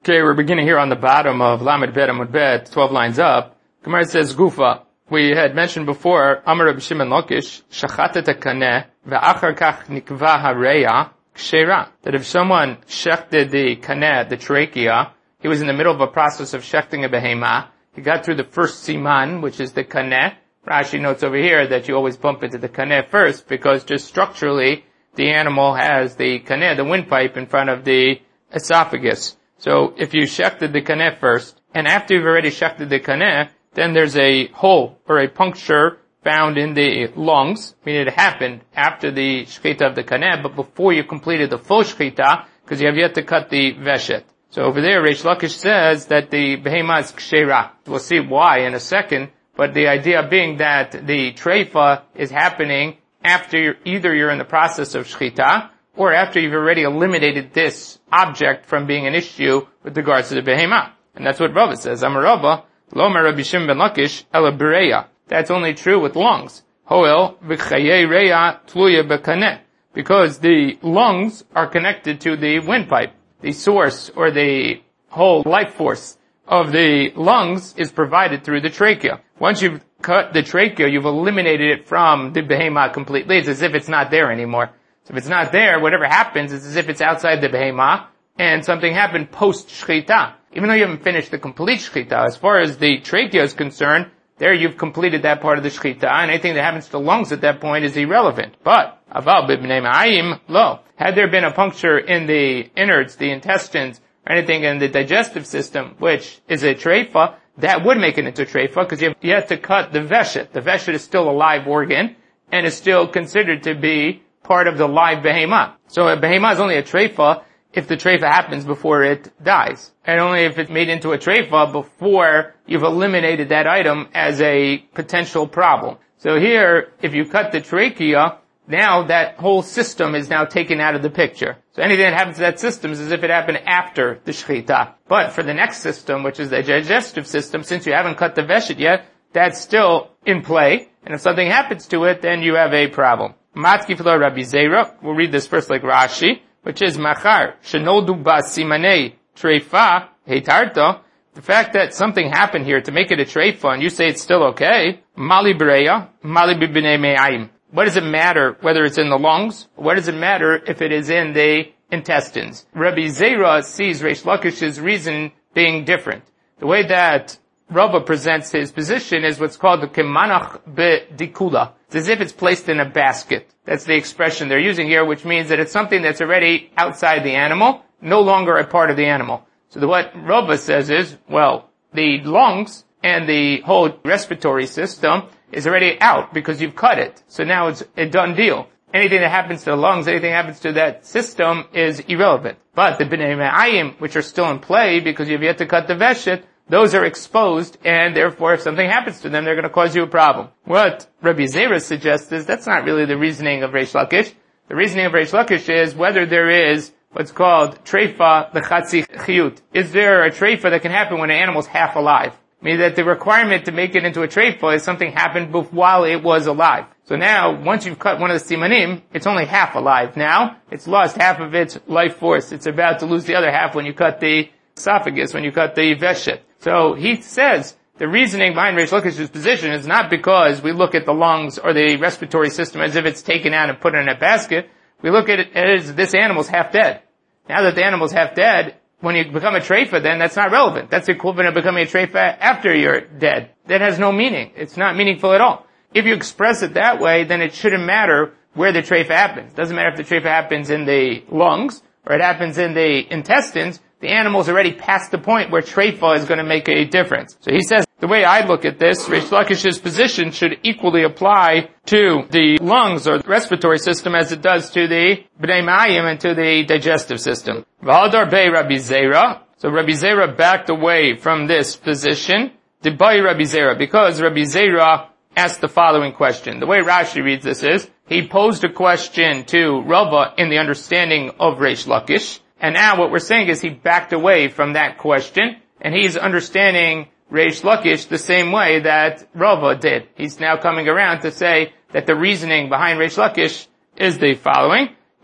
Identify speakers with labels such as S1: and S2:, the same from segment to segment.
S1: Okay, we're beginning here on the bottom of Lamed Bet Amud Bet, 12 lines up. Gemara says, Gufa. We had mentioned before, Amar Rabbi Shimon Lakish, Shachatet HaKaneh, ve'achar kach nikva hareya, kshera. That if someone shechted the kaneh, the trachea, he was in the middle of a process of shechting a behema, he got through the first siman, which is the kaneh. Rashi notes over here that you always bump into the kaneh first, because just structurally, the animal has the kaneh, the windpipe, in front of the esophagus. So if you shechted the kaneh first, and after you've already shechted the kaneh, then there's a hole or a puncture found in the lungs, meaning it happened after the shechita of the kaneh, but before you completed the full shechita, because you have yet to cut the veshet. So over there, Reish Lakish says that the behema is kshera. We'll see why in a second, but the idea being that the treifa is happening after either you're in the process of shechita, or after you've already eliminated this object from being an issue with regards to the behema. And that's what Rava says. Amar Rava, Lomer Rabbi Shimon ben Lakish, ela bereya. That's only true with lungs. Hoel v'chayei reya tluya bekaneh. Because the lungs are connected to the windpipe. The source or the whole life force of the lungs is provided through the trachea. Once you've cut the trachea, you've eliminated it from the behema completely. It's as if it's not there anymore. So if it's not there, whatever happens is as if it's outside the behema, and something happened post-shechita. Even though you haven't finished the complete shechita, as far as the trachea is concerned, there you've completed that part of the shechita, and anything that happens to the lungs at that point is irrelevant. But, aval b'bnei ma'ayim, lo. Had there been a puncture in the innards, the intestines, or anything in the digestive system, which is a treifa, that would make it into treifa, because you have to cut the veshet. The veshet is still a live organ, and is still considered to be part of the live behema. So a behema is only a treifa if the treifa happens before it dies. And only if it's made into a treifa before you've eliminated that item as a potential problem. So here, if you cut the trachea, now that whole system is now taken out of the picture. So anything that happens to that system is as if it happened after the shechita. But for the next system, which is the digestive system, since you haven't cut the veshet yet, that's still in play. And if something happens to it, then you have a problem. Matkif lo Rabbi Zera. We'll read this first like Rashi, which is Machar, Shenodu ba simanei treifa heitarto. The fact that something happened here to make it a treifa, and you say it's still okay, Mali Breya, Mali b'bnei me'ayim. What does it matter whether it's in the lungs? What does it matter if it is in the intestines? Rabbi Zera sees Reish Lakish's reason being different. The way that Rava presents his position is what's called the kemanach be'dikula. It's as if it's placed in a basket. That's the expression they're using here, which means that it's something that's already outside the animal, no longer a part of the animal. So what Rava says is, well, the lungs and the whole respiratory system is already out because you've cut it. So now it's a done deal. Anything that happens to the lungs, anything that happens to that system is irrelevant. But the b'nei me'ayim, which are still in play because you've yet to cut the veshet, those are exposed, and therefore if something happens to them, they're going to cause you a problem. What Rabbi Zera suggests is that's not really the reasoning of Reish Lakish. The reasoning of Reish Lakish is whether there is what's called treifa lechatzi chiyut. Is there a treifa that can happen when an animal's half alive? Meaning that the requirement to make it into a treifa is something happened while it was alive. So now, once you've cut one of the simanim, it's only half alive. Now, it's lost half of its life force. It's about to lose the other half when you cut the esophagus, when you cut the veshet. So he says the reasoning behind Reish Lakish's position is not because we look at the lungs or the respiratory system as if it's taken out and put in a basket. We look at it as this animal's half dead. Now that the animal's half dead, when you become a treifa, then that's not relevant. That's the equivalent of becoming a treifa after you're dead. That has no meaning. It's not meaningful at all. If you express it that way, then it shouldn't matter where the treifa happens. It doesn't matter if the treifa happens in the lungs or it happens in the intestines. The animal's already past the point where treifa is going to make a difference. So he says, the way I look at this, Reish Lakish's position should equally apply to the lungs or the respiratory system as it does to the b'nei ma'ayim and to the digestive system. V'hadar bei Rabbi Zera. So Rabbi Zera backed away from this position. D'bai Rabbi Zera, because Rabbi Zera asked the following question. The way Rashi reads this is, he posed a question to Rava in the understanding of Reish Lakish. And now what we're saying is he backed away from that question, and he's understanding Reish Lakish the same way that Rava did. He's now coming around to say that the reasoning behind Reish Lakish is the following.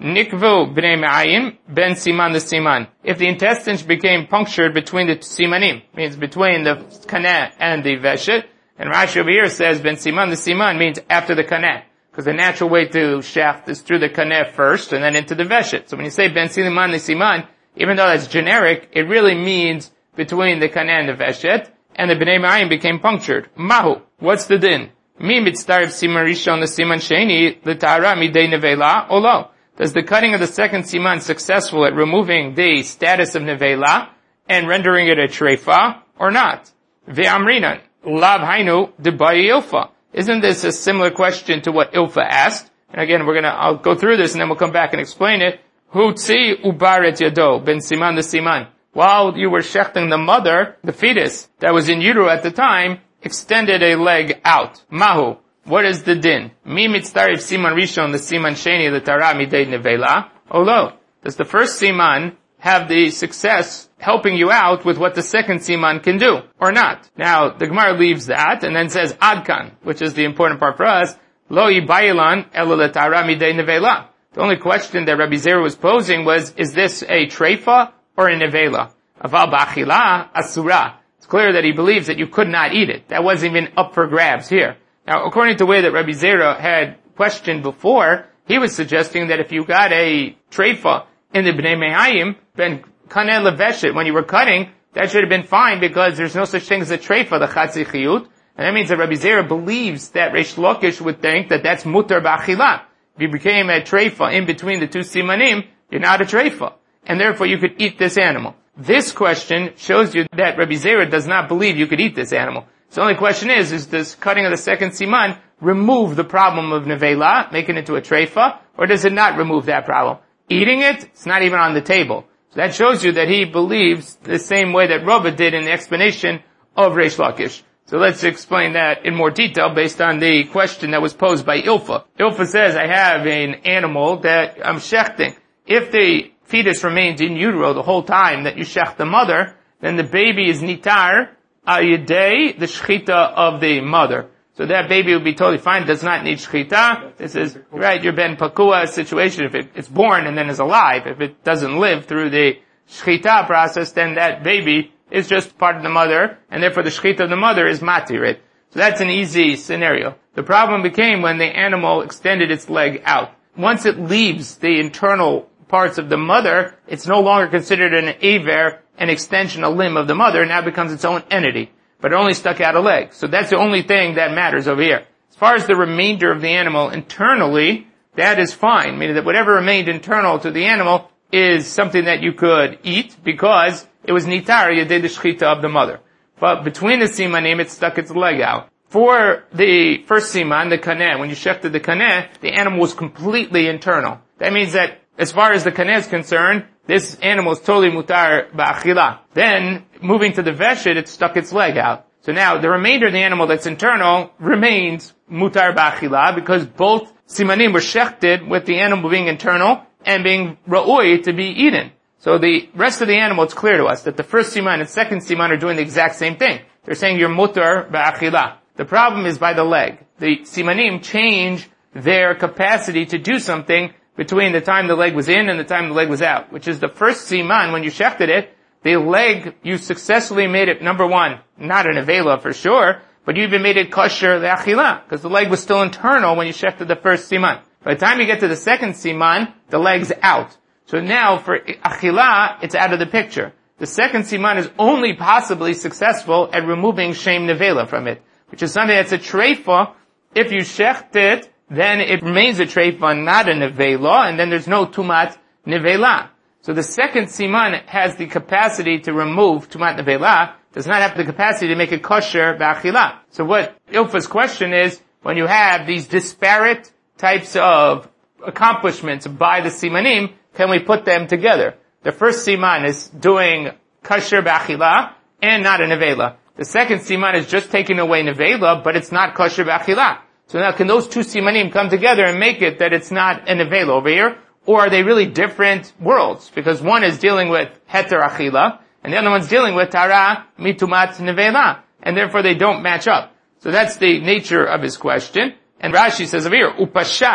S1: Nikvu b'nei me'ayim ben siman l'siman. If the intestines became punctured between the simanim, means between the kaneh and the veshet, and Rashi over here says ben siman l'siman means after the kaneh. Because the natural way to shecht is through the kaneh first and then into the veshet. So when you say ben siman l'siman, even though that's generic, it really means between the kaneh and the veshet, and the b'nei me'ayim became punctured. Mahu. What's the din? Mi mitzdarif siman rishon l'siman sheni l'tara midei nevela olo. Does the cutting of the second siman successful at removing the status of nevela and rendering it a treifa or not? Ve'amrinan lav hainu debai ilfa. Isn't this a similar question to what Ilfa asked? And again, I'll go through this and then we'll come back and explain it. Hutzi ubaret yado ben siman l'siman. While you were shechting the mother, the fetus that was in utero at the time, extended a leg out. Mahu. What is the din? Mi mitzdarif siman rishon l'siman sheni l'tara midei nevela? Olo. Does the first siman have the success helping you out with what the second siman can do, or not? Now, the Gemara leaves that and then says adkan, which is the important part for us. Lo yibayilan elo l'tara midei nevela. The only question that Rabbi Zera was posing was, is this a treifa or a nevela? Aval ba'achila asura. It's clear that he believes that you could not eat it. That wasn't even up for grabs here. Now, according to the way that Rabbi Zera had questioned before, he was suggesting that if you got a treifa in the b'nei me'ayim, ben kaneh leveshet, when you were cutting, that should have been fine because there's no such thing as a treifa, the chatzi chiyut. And that means that Rabbi Zera believes that Reish Lakish would think that that's mutar ba'achila. If you became a treifa in between the two simanim, you're not a treifa. And therefore you could eat this animal. This question shows you that Rabbi Zera does not believe you could eat this animal. So the only question is this cutting of the second siman remove the problem of nevela, make it into a treifa, or does it not remove that problem? Eating it, it's not even on the table. So that shows you that he believes the same way that Rava did in the explanation of Reish Lakish. So let's explain that in more detail based on the question that was posed by Ilfa. Ilfa says, I have an animal that I'm shechting. If the fetus remains in utero the whole time that you shecht the mother, then the baby is nitar ayidei, the shechita of the mother. So that baby will be totally fine, does not need shechita. This is, right, your ben pakua situation. If it's born and then is alive, if it doesn't live through the shechita process, then that baby is just part of the mother, and therefore the shechita of the mother is matirit. So that's an easy scenario. The problem became when the animal extended its leg out. Once it leaves the internal parts of the mother, it's no longer considered an aver, an extension, a limb of the mother, now becomes its own entity. But it only stuck out a leg. So that's the only thing that matters over here. As far as the remainder of the animal internally, that is fine, meaning that whatever remained internal to the animal is something that you could eat because it was nitar yedei the shechita of the mother. But between the simanim, it stuck its leg out. For the first siman, the kaneh, when you shechted the kaneh, the animal was completely internal. That means that as far as the kaneh is concerned, this animal is totally mutar ba'achila. Then, moving to the veshet, it stuck its leg out. So now, the remainder of the animal that's internal remains mutar ba'achila because both simanim were shechted with the animal being internal and being ra'ui to be eaten. So the rest of the animal, it's clear to us that the first siman and second siman are doing the exact same thing. They're saying you're mutar ba'achila. The problem is by the leg. The simanim change their capacity to do something between the time the leg was in and the time the leg was out, which is the first siman, when you shechted it, the leg, you successfully made it, number one, not an avela for sure, but you even made it kosher le'achila, because the leg was still internal when you shechted the first siman. By the time you get to the second siman, the leg's out. So now for achila, it's out of the picture. The second siman is only possibly successful at removing shem nevela from it, which is something that's a treifa. If you shecht it, then it remains a treifa, not a nevela, and then there's no tumat nevela. So the second siman has the capacity to remove tumat nevela, does not have the capacity to make it kosher ba'achila. So what Ilfa's question is, when you have these disparate types of accomplishments by the simanim, can we put them together? The first siman is doing kosher ba'achila and not a nevela. The second siman is just taking away nevela, but it's not kosher ba'achila. So now can those two simanim come together and make it that it's not an nevela over here? Or are they really different worlds? Because one is dealing with heter achila, and the other one's dealing with tara mitumat nevela. And therefore they don't match up. So that's the nature of his question. And Rashi says over here, upashat,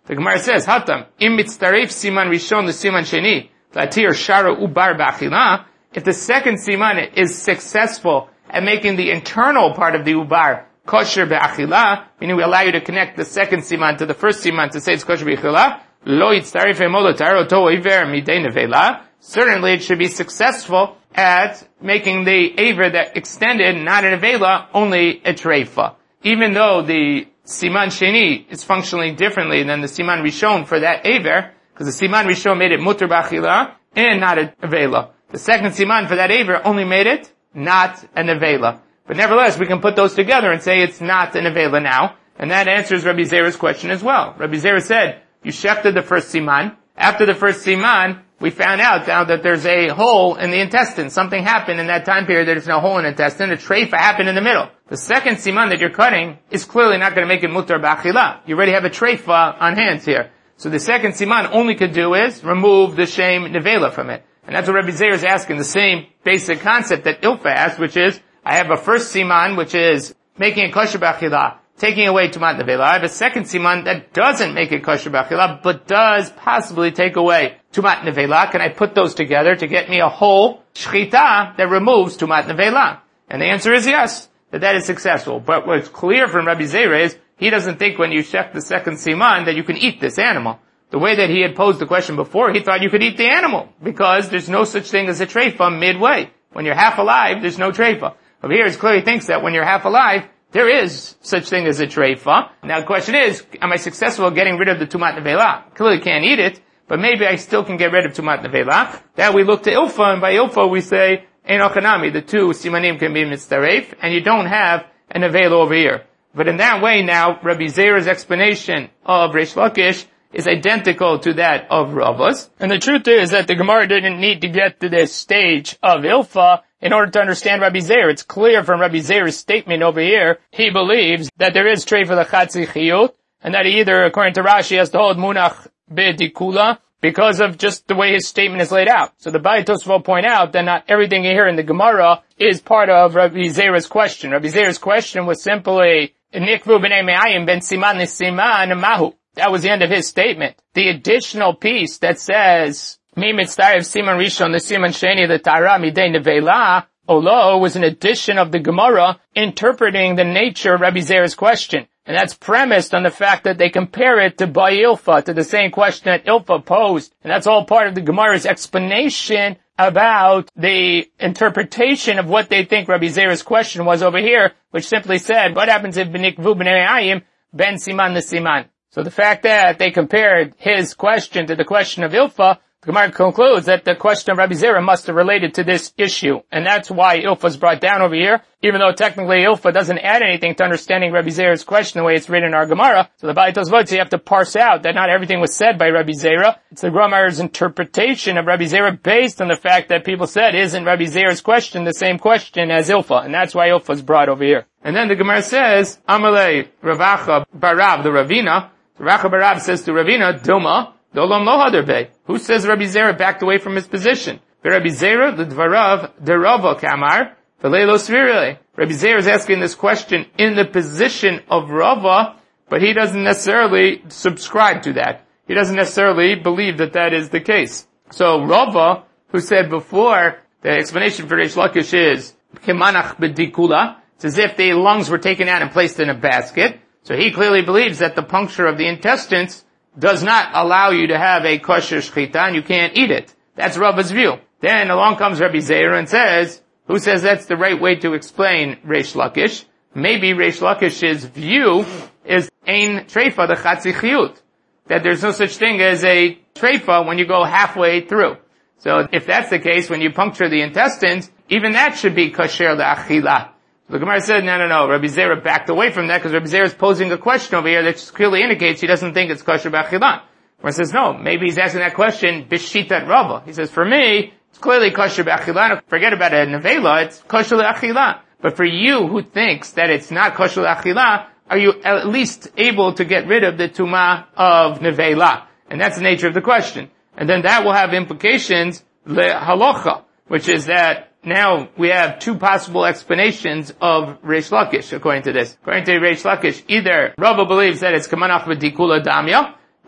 S1: The Gemara says, Hatam, im mitztaref siman rishon l'siman sheni, latir shara ubar b'achila. If the second siman is successful at making the internal part of the ubar kosher b'achila, meaning we allow you to connect the second siman to the first siman to say it's kosher b'achila, lo yitztaref emo l'taro to iver midei nevela. Certainly it should be successful at making the aver that extended, not an avela, only a treifa. Even though the siman sheni is functionally differently than the siman rishon for that aver, because the siman rishon made it mutter b'achila and not an avela. The second siman for that aver only made it not an avela. But nevertheless, we can put those together and say it's not an avela now, and that answers Rabbi Zera's question as well. Rabbi Zera said, you shechted the first siman. After the first siman, we found out now that there's a hole in the intestine. Something happened in that time period. There's no hole in the intestine. A treifa happened in the middle. The second siman that you're cutting is clearly not going to make it mutar b'achila. You already have a treifa on hands here. So the second siman only could do is remove the shame nevela from it. And that's what Rabbi Zera is asking, the same basic concept that Ilfa asked, which is, I have a first siman, which is making it kosher b'achila, taking away tumat nevela. I have a second siman that doesn't make it kosher b'achila, but does possibly take away tumat nevela. Can I put those together to get me a whole shchita that removes tumat nevela? And the answer is yes, that is successful. But what's clear from Rabbi Zera is, he doesn't think when you shech the second siman that you can eat this animal. The way that he had posed the question before, he thought you could eat the animal, because there's no such thing as a treifa midway. When you're half alive, there's no treifa. Over here, he clearly thinks that when you're half alive, there is such thing as a treifa. Now the question is, am I successful at getting rid of the tumat nevela? Clearly can't eat it, but maybe I still can get rid of tumat nevela. That we look to ilfa, and by ilfa we say, ein ochanami, the two simanim can be mitzaref, and you don't have an nevela over here. But in that way now, Rabbi Zera's explanation of Reish Lakish is identical to that of Rava's. And the truth is that the Gemara didn't need to get to this stage of Ilfa in order to understand Rabbi Zera. It's clear from Rabbi Zera's statement over here, he believes that there is treifa l'chatzi chiyut, and that he either, according to Rashi, has to hold munach b'dikula, because of just the way his statement is laid out. So the Ba'ai Tosfos will point out that not everything you hear in the Gemara is part of Rabbi Zera's question. Rabbi Zera's question was simply, nikvu b'nei me'ayim ben siman l'siman mahu. That was the end of his statement. The additional piece that says, Mi mitztarev siman rishon the siman sheni the tara midei nevela, olo, was an addition of the Gemara interpreting the nature of Rabbi Zera's question. And that's premised on the fact that they compare it to Bai Ilfa, to the same question that Ilfa posed. And that's all part of the Gemara's explanation about the interpretation of what they think Rabbi Zera's question was over here, which simply said, what happens if b'nikvu b'nei ayim ben siman l'siman? So the fact that they compared his question to the question of Ilfa, the Gemara concludes that the question of Rabbi Zera must have related to this issue. And that's why Ilfa is brought down over here, even though technically Ilfa doesn't add anything to understanding Rabbi Zera's question the way it's written in our Gemara. So the Ba'ai Tosfos, you have to parse out that not everything was said by Rabbi Zera. It's the Gemara's interpretation of Rabbi Zera based on the fact that people said, isn't Rabbi Zera's question the same question as Ilfa? And that's why Ilfa is brought over here. And then the Gemara says, Amalei Ravacha Barav, the Ravina, Racha Barab says to Ravina, Dilma, Dolam lo hadarbe. Who says Rabbi Zera backed away from his position? Rabbi Zera, the Dvarav, derava kamar, v'leilo svirele. Rabbi Zera is asking this question in the position of Rava, but he doesn't necessarily subscribe to that. He doesn't necessarily believe that that is the case. So Rava, who said before, the explanation for Reish Lakish is, kemanach b'dikula, it's as if the lungs were taken out and placed in a basket. So he clearly believes that the puncture of the intestines does not allow you to have a kosher shchita, and you can't eat it. That's Rava's view. Then along comes Rabbi Zera and says, who says that's the right way to explain Reish Lakish? Maybe Reish Lakish's view is ein treifa the chatzi chiyut, that there's no such thing as a treifa when you go halfway through. So if that's the case, when you puncture the intestines, even that should be kosher le'achila. The Gemara said, no. Rabbi Zera backed away from that because Rabbi Zera is posing a question over here that just clearly indicates he doesn't think it's kosher b'achila. Gemara says, no, maybe he's asking that question b'shitat Rava. He says, for me, it's clearly kosher b'achila. Forget about a nevela, it's kosher l'achila. But for you who thinks that it's not kosher l'achila, are you at least able to get rid of the tumah of nevela? And that's the nature of the question. And then that will have implications le'halocha, which is that now we have two possible explanations of Reish Lakish, according to this. According to Reish Lakish, either Rava believes that it's kamanach v'dikula damya,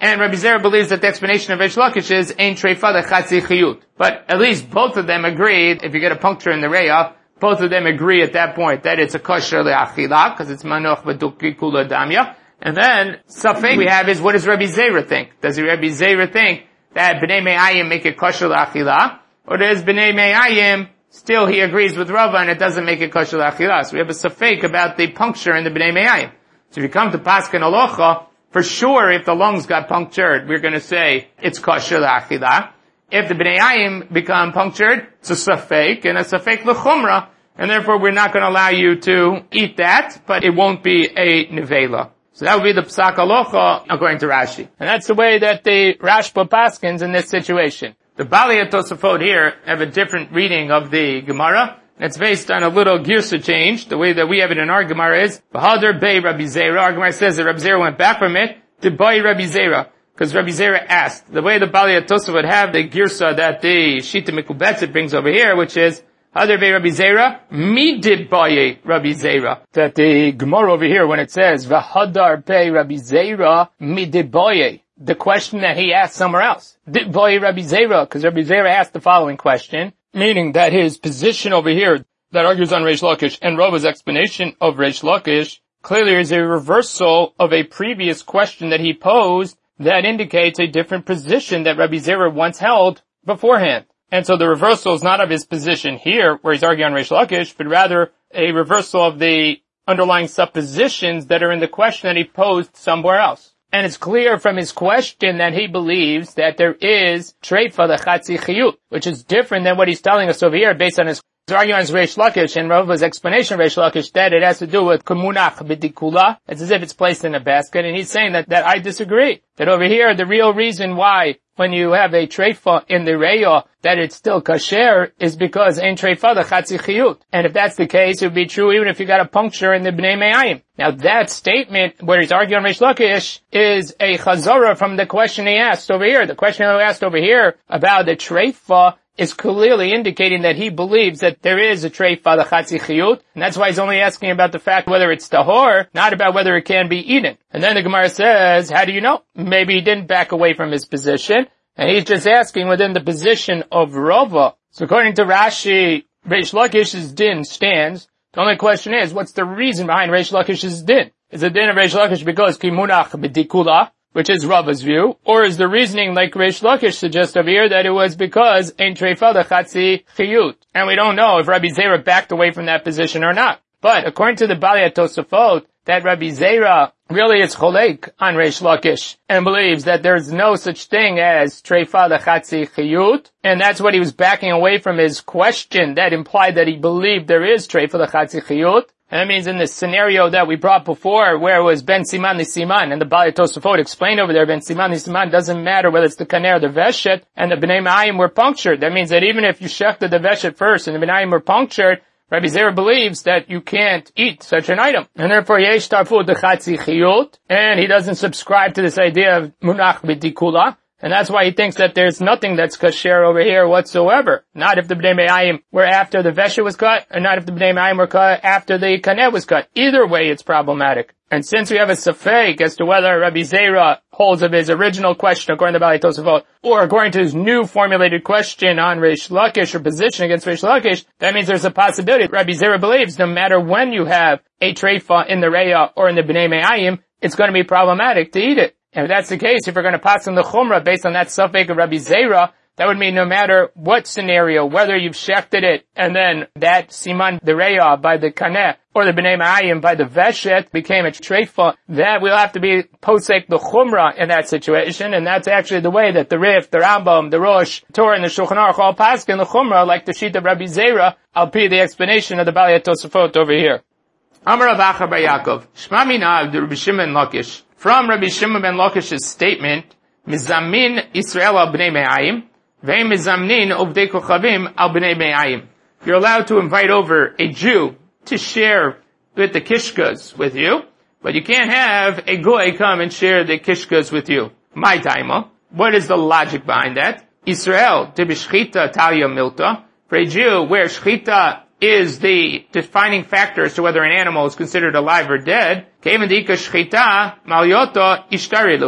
S1: And Rabbi Zera believes that the explanation of Reish Lakish is Ein Treifa Lechatzi Chiyut. But at least both of them agree, if you get a puncture in the reya, both of them agree at that point that it's a kosher le'achila, because it's manoch v'dukri kula damya. And then, safek we have is, what does Rabbi Zera think? Does Rabbi Zera think that B'nai Me'ayim make it kosher le'achila? Or does B'nai Me'ayim, still he agrees with Rava and it doesn't make it kosher le'achila? So we have a safek about the puncture in the B'nai Me'ayim. So if you come to Paskin Alocha, for sure if the lungs got punctured, we're going to say it's kosher le'achila. If the B'nai Ayim become punctured, it's a safek, and a safek l'chumra, and therefore we're not going to allow you to eat that, but it won't be a nevela. So that would be the Psak Alocha according to Rashi. And that's the way that the Rashba paskins in this situation. The Bali and Tosafot here have a different reading of the Gemara. It's based on a little girsa change. The way that we have it in our Gemara is, V'hadar bei Rabbi Zera. Our Gemara says that Rabbi Zera went back from it to by Rabbi Zera. Because Rabbi Zera asked. The way the Bali and Tosafot would have the girsa that the Shita Mikubetzit brings over here, which is, Hadar bei Rabbi Zera, midibaye Rabbi Zera. That the Gemara over here, when it says, V'hadar bei Rabbi Zera, midibaye, the question that he asked somewhere else. Dibaye Rabbi Zera, because Rabbi Zera asked the following question, meaning that his position over here that argues on Reish Lakish and Rava's explanation of Reish Lakish clearly is a reversal of a previous question that he posed that indicates a different position that Rabbi Zera once held beforehand. And so the reversal is not of his position here, where he's arguing on Reish Lakish, but rather a reversal of the underlying suppositions that are in the question that he posed somewhere else. And it's clear from his question that he believes that there is treifa lechatzi chiyut, which is different than what he's telling us over here based on his argument on Reish Lakish and Rava's explanation of Reish Lakish that it has to do with kumunach b'dikula. It's as if it's placed in a basket, and he's saying that I disagree. That over here, the real reason why when you have a treifa in the reya that it's still kasher is because ein treifa lechatzi chiyut. And if that's the case, it would be true even if you got a puncture in the B'nai Me'ayim. Now that statement, where he's arguing on Reish Lakish, is a chazorah from the question he asked over here. The question he asked over here about the treifa is clearly indicating that he believes that there is a treifa lechatzi chiyut, and that's why he's only asking about the fact whether it's tahor, not about whether it can be eaten. And then the Gemara says, how do you know? Maybe he didn't back away from his position, and he's just asking within the position of Rava. So according to Rashi, Reish Lakish's din stands. The only question is, what's the reason behind Reish Lakish's din? Is the din of Reish Lakish because kimunach b'dikula, which is Rava's view, or is the reasoning like Reish Lakish suggests over here that it was because ein treifa lechatzi chiyut? And we don't know if Rabbi Zera backed away from that position or not. But according to the Bali Tosafot, that Rabbi Zera really is cholek on Reish Lakish and believes that there's no such thing as treifa lechatzi chiyut, and that's what he was backing away from his question that implied that he believed there is treifa lechatzi chiyut. And that means in the scenario that we brought before, where it was ben siman li siman, and the Bali Tosafot explained over there, ben siman li siman doesn't matter whether it's the kaner or the veshet, and the B'nai Me'ayim were punctured. That means that even if you shechted the veshet first and the B'nai Me'ayim were punctured, Rabbi Zera believes that you can't eat such an item. And therefore, yesh tarfu dechatzi chiyut, and he doesn't subscribe to this idea of munach b'dikula. And that's why he thinks that there's nothing that's kasher over here whatsoever. Not if the B'nai Me'ayim were after the veshet was cut, and not if the B'nai Me'ayim were cut after the kaneh was cut. Either way, it's problematic. And since we have a safek as to whether Rabbi Zera holds of his original question according to Bali Tosafot, or according to his new formulated question on Reish Lakish or position against Reish Lakish, that means there's a possibility. Rabbi Zera believes no matter when you have a treifa in the reya or in the B'nai Me'ayim, it's going to be problematic to eat it. And if that's the case, if we're going to pass on the chumrah based on that safek of Rabbi Zera, that would mean no matter what scenario, whether you've shechted it and then that siman the reya by the kaneh or the B'nai Me'ayim by the veshet became a treifa, that we'll have to be posek the chumrah in that situation, and that's actually the way that the Rif, the Rambam, the Rosh, Torah, and the Shulchan Aruch all paskin the chumrah like the sheet of Rabbi Zera. I'll be the explanation of the Bali Tosafot over here. Amar Rav Acha bar Yaakov, Shma minav de Rabbi Shimon Lakish. From Rabbi Shimon ben Lakish's statement, Mizamin Israel al B'nai Me'ayim, Ve'im Mizamnin Ovdei Kochavim al B'nai Me'ayim. You're allowed to invite over a Jew to share with the kishkas with you, but you can't have a goy come and share the kishkas with you. My taima. What is the logic behind that? Israel, de b'shchita talia milta. For a Jew, where shchita is the defining factor as to whether an animal is considered alive or dead,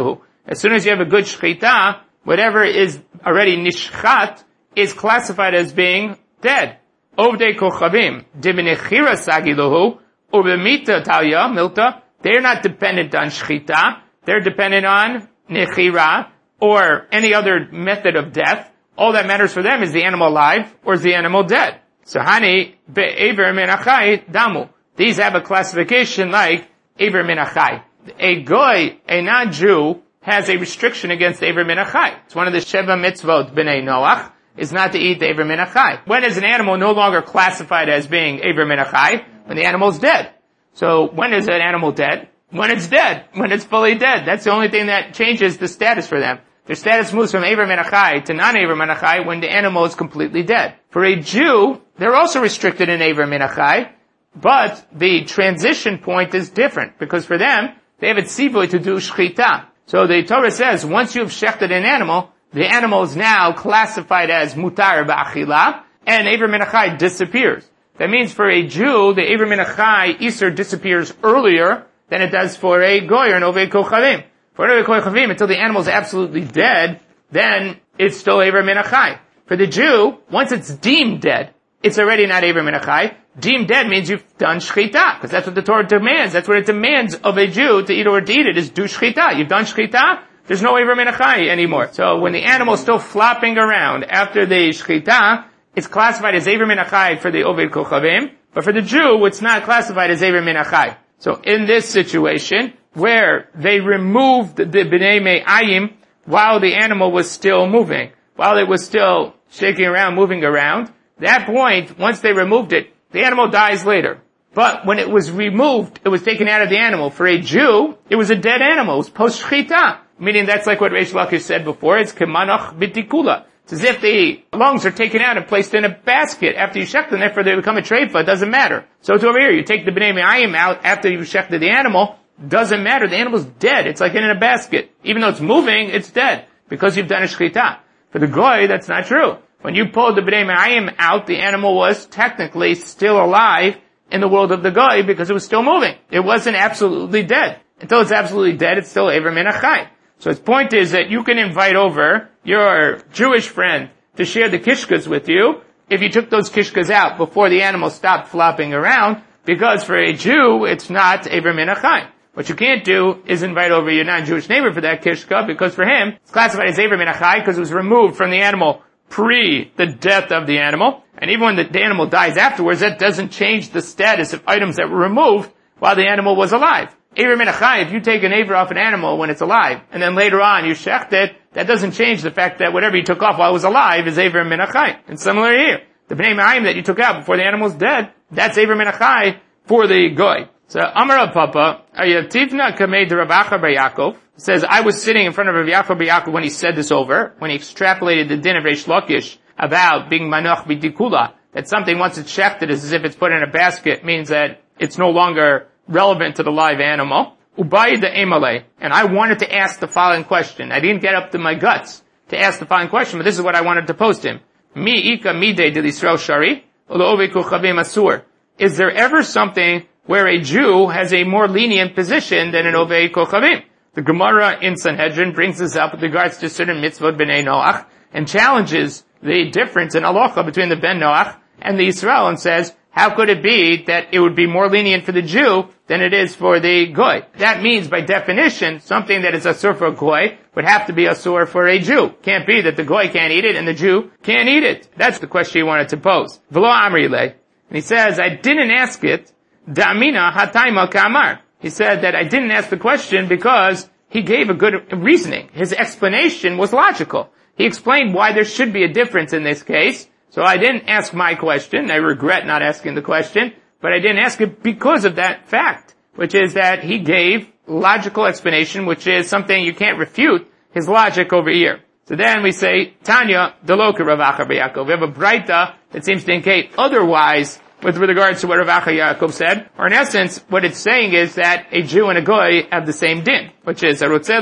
S1: As soon as you have a good shchita, whatever is already nishchat is classified as being dead. Ovdei kochavim, dibinechira sagiluhu, ubemita talya, milta, they're not dependent on shchita, they're dependent on nechira, or any other method of death. All that matters for them is the animal alive, or is the animal dead. So hani, be'ever min achai, damu. These have a classification like Ever min achai. A goy, a non-Jew, has a restriction against Ever min achai. It's one of the Sheva mitzvot b'nei Noach, is not to eat the Ever min achai. When is an animal no longer classified as being Ever min achai? When the animal's dead. So when is an animal dead? When it's dead. When it's fully dead. That's the only thing that changes the status for them. Their status moves from Ever min achai to non-Ever min achai when the animal is completely dead. For a Jew, they're also restricted in Ever min achai, but the transition point is different, because for them, they have a tzivui to do shchita. So the Torah says, once you've shechted an animal, the animal is now classified as mutar ba'achila, and Ever min achai disappears. That means for a Jew, the Ever min achai Isur disappears earlier than it does for a goy or an ovei kochavim. For an ovei kochavim, until the animal is absolutely dead, then it's still Ever min achai. For the Jew, once it's deemed dead, it's already not Ever min achai. Deemed dead means you've done shchita, because that's what the Torah demands. That's what it demands of a Jew to eat or to eat it, is do shchita. You've done shchita, there's no Ever min achai anymore. So when the animal is still flopping around after the shchita, it's classified as Ever min achai for the oved kochavim, but for the Jew, it's not classified as Ever min achai. So in this situation, where they removed the b'nei me'ayim while the animal was still moving, while it was still shaking around, moving around, that point, once they removed it, the animal dies later. But when it was removed, it was taken out of the animal. For a Jew, it was a dead animal. It was post-shchita. Meaning that's like what Reish Lakish said before. It's kemanach b'tikula. It's as if the lungs are taken out and placed in a basket after you shecht them. Therefore, they become a treifa. It doesn't matter. So it's over here. You take the b'nei me'ayim out after you've shechted the animal. Doesn't matter. The animal's dead. It's like in a basket. Even though it's moving, it's dead. Because you've done a shchita. For the goy, that's not true. When you pulled the b'nei me'ayim out, the animal was technically still alive in the world of the goy because it was still moving. It wasn't absolutely dead. Until it's absolutely dead, it's still Ever min achai. So its point is that you can invite over your Jewish friend to share the kishkas with you if you took those kishkas out before the animal stopped flopping around, because for a Jew, it's not Ever min achai. What you can't do is invite over your non-Jewish neighbor for that kishka, because for him, it's classified as Ever min achai because it was removed from the animal pre the death of the animal, and even when the animal dies afterwards, that doesn't change the status of items that were removed while the animal was alive. Ever min achai, if you take an Ever off an animal when it's alive, and then later on you shecht it, that doesn't change the fact that whatever you took off while it was alive is Ever min achai. And similar here, the b'nei me'ayim that you took out before the animal's dead, that's Ever min achai for the goy. So Amar Papa, Ayativna kamei de Rav Acha bar Yaakov, says, I was sitting in front of Rav Yaakov bar Yaakov when he said this over, when he extrapolated the din of Reish Lakish about being manoch b'tikula, that something once it's shechted is as if it's put in a basket, means that it's no longer relevant to the live animal. Ubai de emale, and I wanted to ask the following question. I didn't get up to my guts to ask the following question, but this is what I wanted to post him. Mi ika midei de Yisrael shari, ulo ovei kuchavim asur. Is there ever something where a Jew has a more lenient position than an ovei kochavim? The Gemara in Sanhedrin brings this up with regards to certain mitzvot b'nei Noach and challenges the difference in halacha between the ben Noach and the Yisrael and says, how could it be that it would be more lenient for the Jew than it is for the goy? That means, by definition, something that is asur for a goy would have to be asur for a Jew. Can't be that the goy can't eat it and the Jew can't eat it. That's the question he wanted to pose. V'lo amri le. And he says, I didn't ask it, da'amina hataima ka'amar. He said that I didn't ask the question because he gave a good reasoning. His explanation was logical. He explained why there should be a difference in this case. So I didn't ask my question. I regret not asking the question, but I didn't ask it because of that fact, which is that he gave logical explanation, which is something you can't refute his logic over here. So then we say, Tanya, Deloka Rav Acha bar Yaakov. We have a braita that seems to indicate otherwise with regards to what Rav Acha Yaakov said, or in essence, what it's saying is that a Jew and a goy have the same din, which is,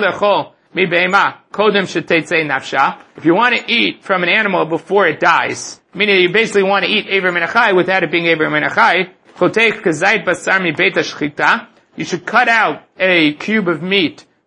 S1: if you want to eat from an animal before it dies, meaning you basically want to eat Ever min achai without it being Ever min achai, you should cut out a cube of meat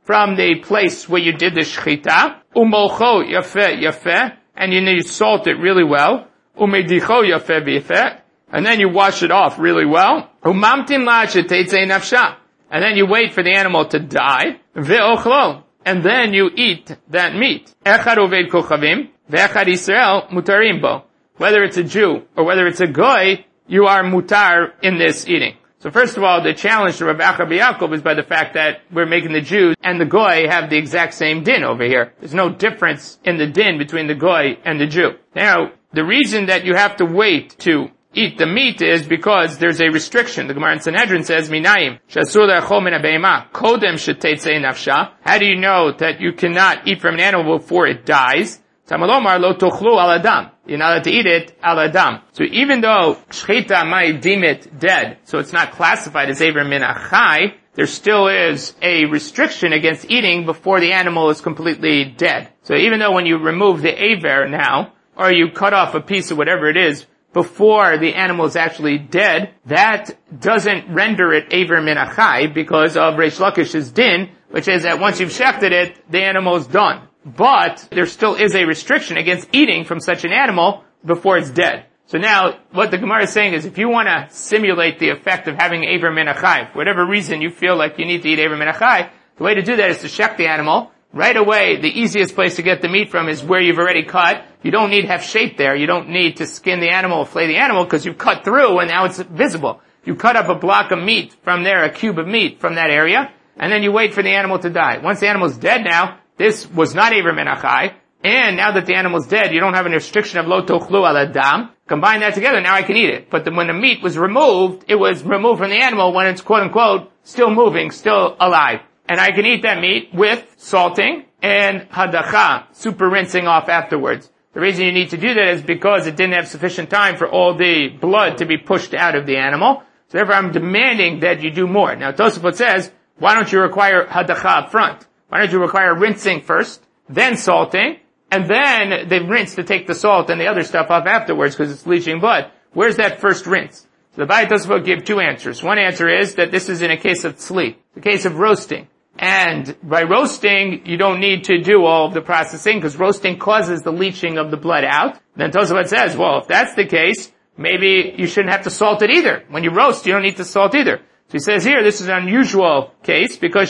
S1: from the place where you did the shechita. Umolcho yafeh yafeh, and you salt it really well. Umedicho yafeh v'yafeh, and then you wash it off really well. Umamtin la shetetzei nafsha, and then you wait for the animal to die. Ve'ochlo, and then you eat that meat. Echad oved kochavim, ve'echad Yisrael mutarim bo. Whether it's a Jew or whether it's a goy, you are mutar in this eating. So first of all, the challenge to Rav Acha Yaakov is by the fact that we're making the Jews and the goy have the exact same din over here. There's no difference in the din between the goy and the Jew. Now, the reason that you have to wait to eat the meat is because there's a restriction. The Gemara in Sanhedrin says, Minayim, shasur le'achol min ha'be'ema, kodem shetetzei nafsha. How do you know that you cannot eat from an animal before it dies? Tamalomar lo tochlu al adam. You're not allowed to eat it al adam. So even though shchita might deem it dead, so it's not classified as aver min achai, there still is a restriction against eating before the animal is completely dead. So even though when you remove the aver now, or you cut off a piece of whatever it is, before the animal is actually dead, that doesn't render it aver min achai because of Reish Lakish's din, which is that once you've shechted it, the animal is done. But there still is a restriction against eating from such an animal before it's dead. So now, what the Gemara is saying is, if you want to simulate the effect of having aver min achai, for whatever reason you feel like you need to eat aver min achai, the way to do that is to shech the animal. Right away, the easiest place to get the meat from is where you've already cut. You don't need shape there. You don't need to skin the animal or flay the animal because you've cut through and now it's visible. You cut up a block of meat from there, a cube of meat from that area, and then you wait for the animal to die. Once the animal's dead now, this was not aver min achai, and now that the animal's dead, you don't have a restriction of lo tochlu al adam. Combine that together, now I can eat it. But when the meat was removed, it was removed from the animal when it's quote unquote still moving, still alive. And I can eat that meat with salting and hadacha, super rinsing off afterwards. The reason you need to do that is because it didn't have sufficient time for all the blood to be pushed out of the animal. So therefore I'm demanding that you do more. Now Tosafot says, why don't you require hadacha up front? Why don't you require rinsing first, then salting, and then the rinse to take the salt and the other stuff off afterwards because it's leaching blood? Where's that first rinse? So the Bayit Tosafot give two answers. One answer is that this is in a case of tzli, the case of roasting. And by roasting, you don't need to do all of the processing because roasting causes the leaching of the blood out. Then Tosafot says, well, if that's the case, maybe you shouldn't have to salt it either. When you roast, you don't need to salt either. So he says here, this is an unusual case because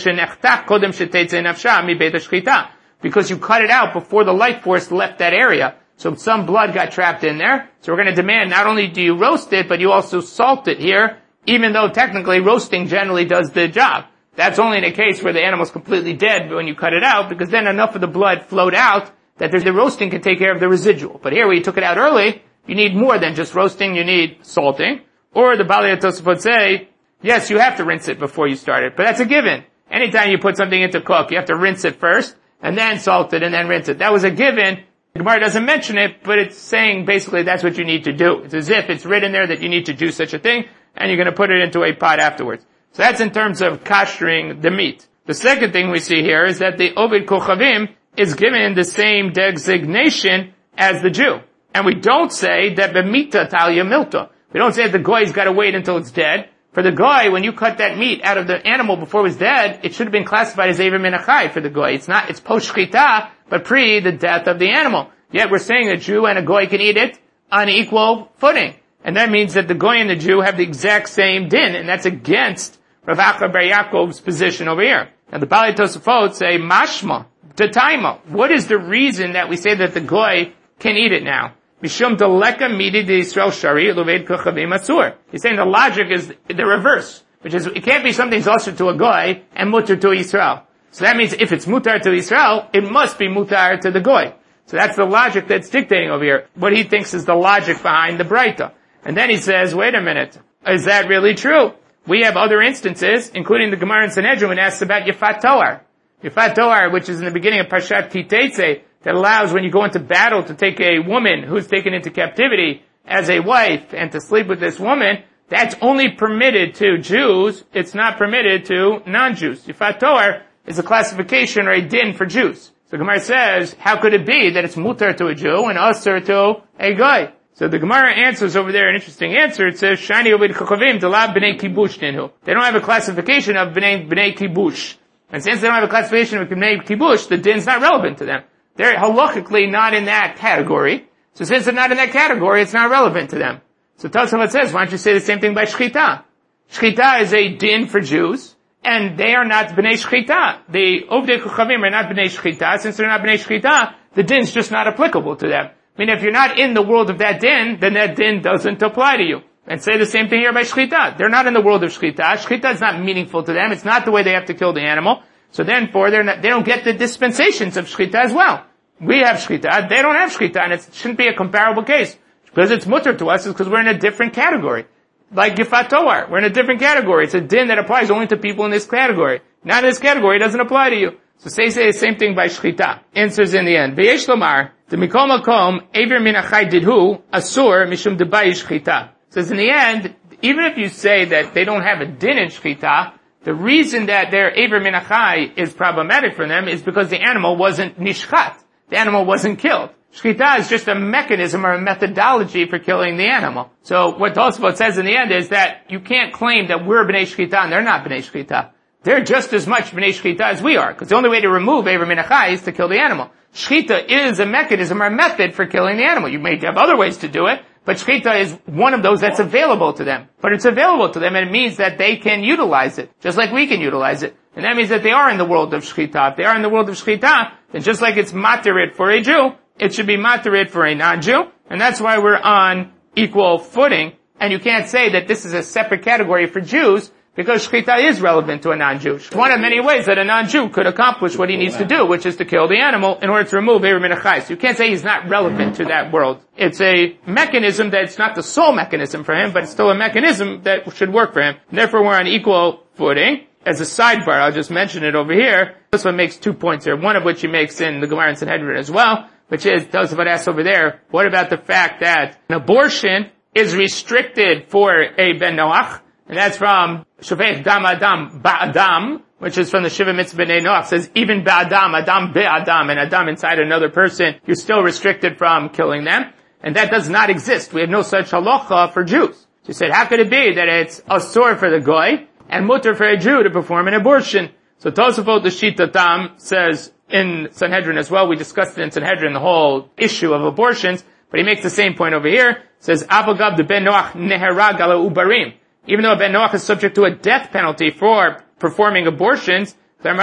S1: because you cut it out before the life force left that area. So some blood got trapped in there. So we're going to demand not only do you roast it, but you also salt it here, even though technically roasting generally does the job. That's only in a case where the animal's completely dead when you cut it out, because then enough of the blood flowed out that the roasting can take care of the residual. But here, where you took it out early, you need more than just roasting, you need salting. Or the Balei Tosafot say, yes, you have to rinse it before you start it, but that's a given. Anytime you put something into cook, you have to rinse it first, and then salt it, and then rinse it. That was a given. The Gemara doesn't mention it, but it's saying basically that's what you need to do. It's as if it's written there that you need to do such a thing, and you're going to put it into a pot afterwards. So that's in terms of kashering the meat. The second thing we see here is that the Ovid Kochavim is given the same designation as the Jew. And we don't say that b'mita talia milta. We don't say that the goy's got to wait until it's dead. For the goy, when you cut that meat out of the animal before it was dead, it should have been classified as aver min achai for the goy. It's post shchita, but pre the death of the animal. Yet we're saying a Jew and a goy can eat it on equal footing. And that means that the goy and the Jew have the exact same din, and that's against Rav Acha bar Yaakov's position over here. Now the Balei Tosafot say, mashma, tataima. What is the reason that we say that the goy can eat it now? Mishum deleka midi de Yisrael shari l'oved kochavim asur. He's saying the logic is the reverse, which is it can't be something's also to a goy and mutar to Yisrael. So that means if it's mutar to Yisrael, it must be mutar to the goy. So that's the logic that's dictating over here. What he thinks is the logic behind the Braita. And then he says, wait a minute, is that really true? We have other instances, including the Gemara in Sanhedrin, when it asks about Yifat Toar. Yifat Toar, which is in the beginning of Parshat Kitetse, that allows when you go into battle to take a woman who's taken into captivity as a wife and to sleep with this woman, that's only permitted to Jews, it's not permitted to non-Jews. Yifat Toar is a classification or a din for Jews. So Gemara says, how could it be that it's mutar to a Jew and asur to a guy? So the Gemara answers over there an interesting answer. It says, Shani Ovid Kochavim Delav B'nei Kibush Ninhu. They don't have a classification of B'nei Kibush. And since they don't have a classification of Kibnei Kibush, the din's not relevant to them. They're halachically not in that category. So since they're not in that category, it's not relevant to them. So Tosafot says, why don't you say the same thing by Shechita? Shechita is a din for Jews, and they are not Bnei Shechita. The Ovdei Kuchavim are not Bnei Shechita. Since they're not Bnei Shechita, the din's just not applicable to them. I mean, if you're not in the world of that din, then that din doesn't apply to you. And say the same thing here by Shechita. They're not in the world of Shechita. Shechita is not meaningful to them. It's not the way they have to kill the animal. So therefore, they don't get the dispensations of Shechita as well. We have Shechita. They don't have Shechita, and it shouldn't be a comparable case. Because it's mutter to us is because we're in a different category. Like Gifat Toar, we're in a different category. It's a din that applies only to people in this category. Not in this category, it doesn't apply to you. So say the same thing by Shechita. Answers in the end. V'yesh lomar, the mikol makom, Ever min achai didhu, asur mishum debai Shechita. Says in the end, even if you say that they don't have a din in Shechita, the reason that their Ever min achai is problematic for them is because the animal wasn't nishchat. The animal wasn't killed. Shechita is just a mechanism or a methodology for killing the animal. So what Tosafot says in the end is that you can't claim that we're Bnei Shechita and they're not Bnei Shechita. They're just as much Bnei Shechita as we are, because the only way to remove Ever min achai is to kill the animal. Shechita is a mechanism or a method for killing the animal. You may have other ways to do it, but Shechita is one of those that's available to them. But it's available to them, and it means that they can utilize it, just like we can utilize it. And that means that they are in the world of Shechita. If they are in the world of Shechita, then just like it's materit for a Jew, it should be materit for a non-Jew, and that's why we're on equal footing. And you can't say that this is a separate category for Jews, because Shechita is relevant to a non-Jew. It's one of many ways that a non-Jew could accomplish what he needs to do, which is to kill the animal in order to remove Ever min achai. So you can't say he's not relevant to that world. It's a mechanism that's not the sole mechanism for him, but it's still a mechanism that should work for him. And therefore we're on equal footing. As a sidebar, I'll just mention it over here. This one makes 2 points here, one of which he makes in the Gemara in Sanhedrin as well, which is, Tosafot asks over there, what about the fact that an abortion is restricted for a ben Noach? And that's from Shofech Dam Adam Ba'adam, which is from the Shiva Mitzvah B'nai Noach. It says, even Ba'adam, Adam Be'adam, and Adam inside another person, you're still restricted from killing them. And that does not exist. We have no such halacha for Jews. So he said, how could it be that it's asur for the goy and mutter for a Jew to perform an abortion? So Tosafot the Shitatam says in Sanhedrin as well, we discussed it in Sanhedrin, the whole issue of abortions, but he makes the same point over here. It says, Avagav de ben Noach neherag ala ubarim. Even though Ben Noach is subject to a death penalty for performing abortions,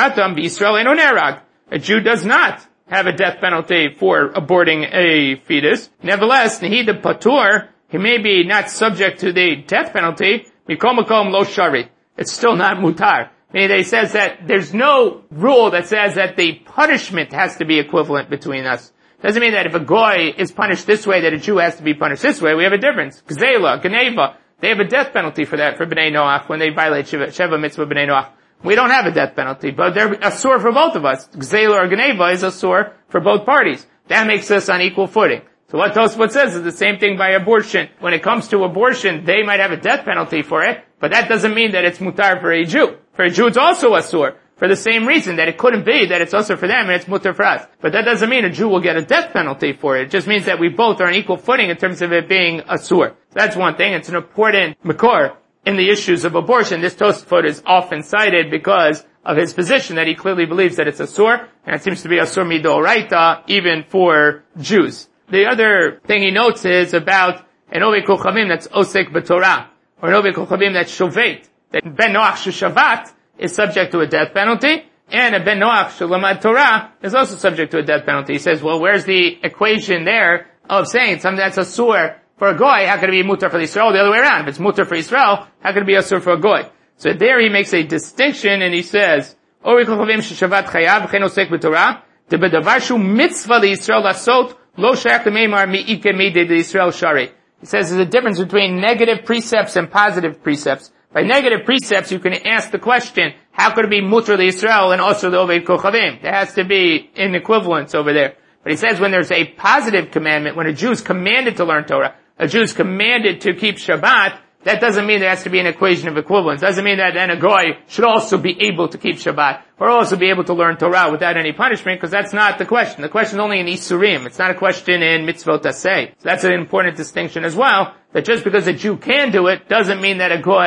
S1: a Jew does not have a death penalty for aborting a fetus. Nevertheless, Nehida Patur, he may be not subject to the death penalty, Mikom Makom Lo Shari. It's still not mutar. Meaning that he says that there's no rule that says that the punishment has to be equivalent between us. Doesn't mean that if a goy is punished this way, that a Jew has to be punished this way. We have a difference. Gzela, Geneva. They have a death penalty for that, for B'nai Noach, when they violate Sheva Mitzvah B'nai Noach. We don't have a death penalty, but they're asur for both of us. Gzeila or Geneva is asur for both parties. That makes us on equal footing. So what Tosafot says is the same thing by abortion. When it comes to abortion, they might have a death penalty for it, but that doesn't mean that it's mutar for a Jew. For a Jew, it's also asur, for the same reason that it couldn't be that it's asur for them and it's mutar for us. But that doesn't mean a Jew will get a death penalty for it. It just means that we both are on equal footing in terms of it being asur. So that's one thing. It's an important makor in the issues of abortion. This Tosafot is often cited because of his position that he clearly believes that it's asur, and it seems to be asur midoraita even for Jews. The other thing he notes is about an Ovei Kochavim that's osek b'Torah, or an Ovei Kochavim that's shovet, that Ben Noach sheshavat is subject to a death penalty, and a Ben Noach shelamad Torah is also subject to a death penalty. He says, well, where's the equation there of saying something that's asur for a goy? How could it be mutar for Israel? The other way around. If it's mutar for Israel, how could it be asur for a goy? So there he makes a distinction, and he says, Ovei Kochavim sheshavat chayav v'chein osek b'Torah, de bedavar shu mitzvah liYisrael lasot lo shayach lemeimar mi'ike midei liYisrael shari. He says there's a difference between negative precepts and positive precepts. By negative precepts, you can ask the question, how could it be mutar liYisrael and also the Ovei Kochavim? There has to be an equivalence over there. But he says when there's a positive commandment, when a Jew is commanded to learn Torah, a Jew is commanded to keep Shabbat, that doesn't mean there has to be an equation of equivalence. Doesn't mean that then a goy should also be able to keep Shabbat, or also be able to learn Torah without any punishment, because that's not the question. The question is only in Isurim. It's not a question in Mitzvot Aseh. So that's an important distinction as well, that just because a Jew can do it, doesn't mean that a goy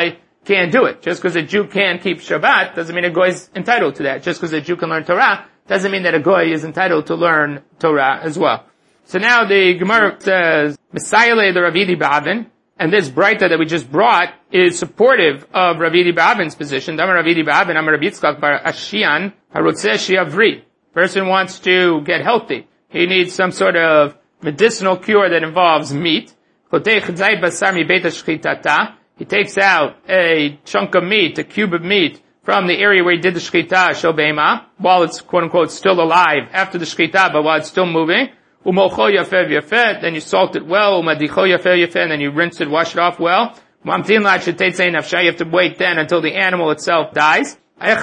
S1: can't do it. Just because a Jew can keep Shabbat doesn't mean a goy is entitled to that. Just because a Jew can learn Torah doesn't mean that a goy is entitled to learn Torah as well. So now the Gemara says, Messiah the Ravidi Ba'avin, and this Braita that we just brought is supportive of Ravidi Ba'avin's position. Damar Ravidi Ba'avin, Amar Rav Yitzchak bar Ashian, Harotzeh Shiavri. Person wants to get healthy. He needs some sort of medicinal cure that involves meat. He takes out a chunk of meat, a cube of meat, from the area where he did the shchita, shel be'ema, while it's quote unquote still alive after the shchita, but while it's still moving. Then you salt it well, and then you rinse it, wash it off well. You have to wait then until the animal itself dies. And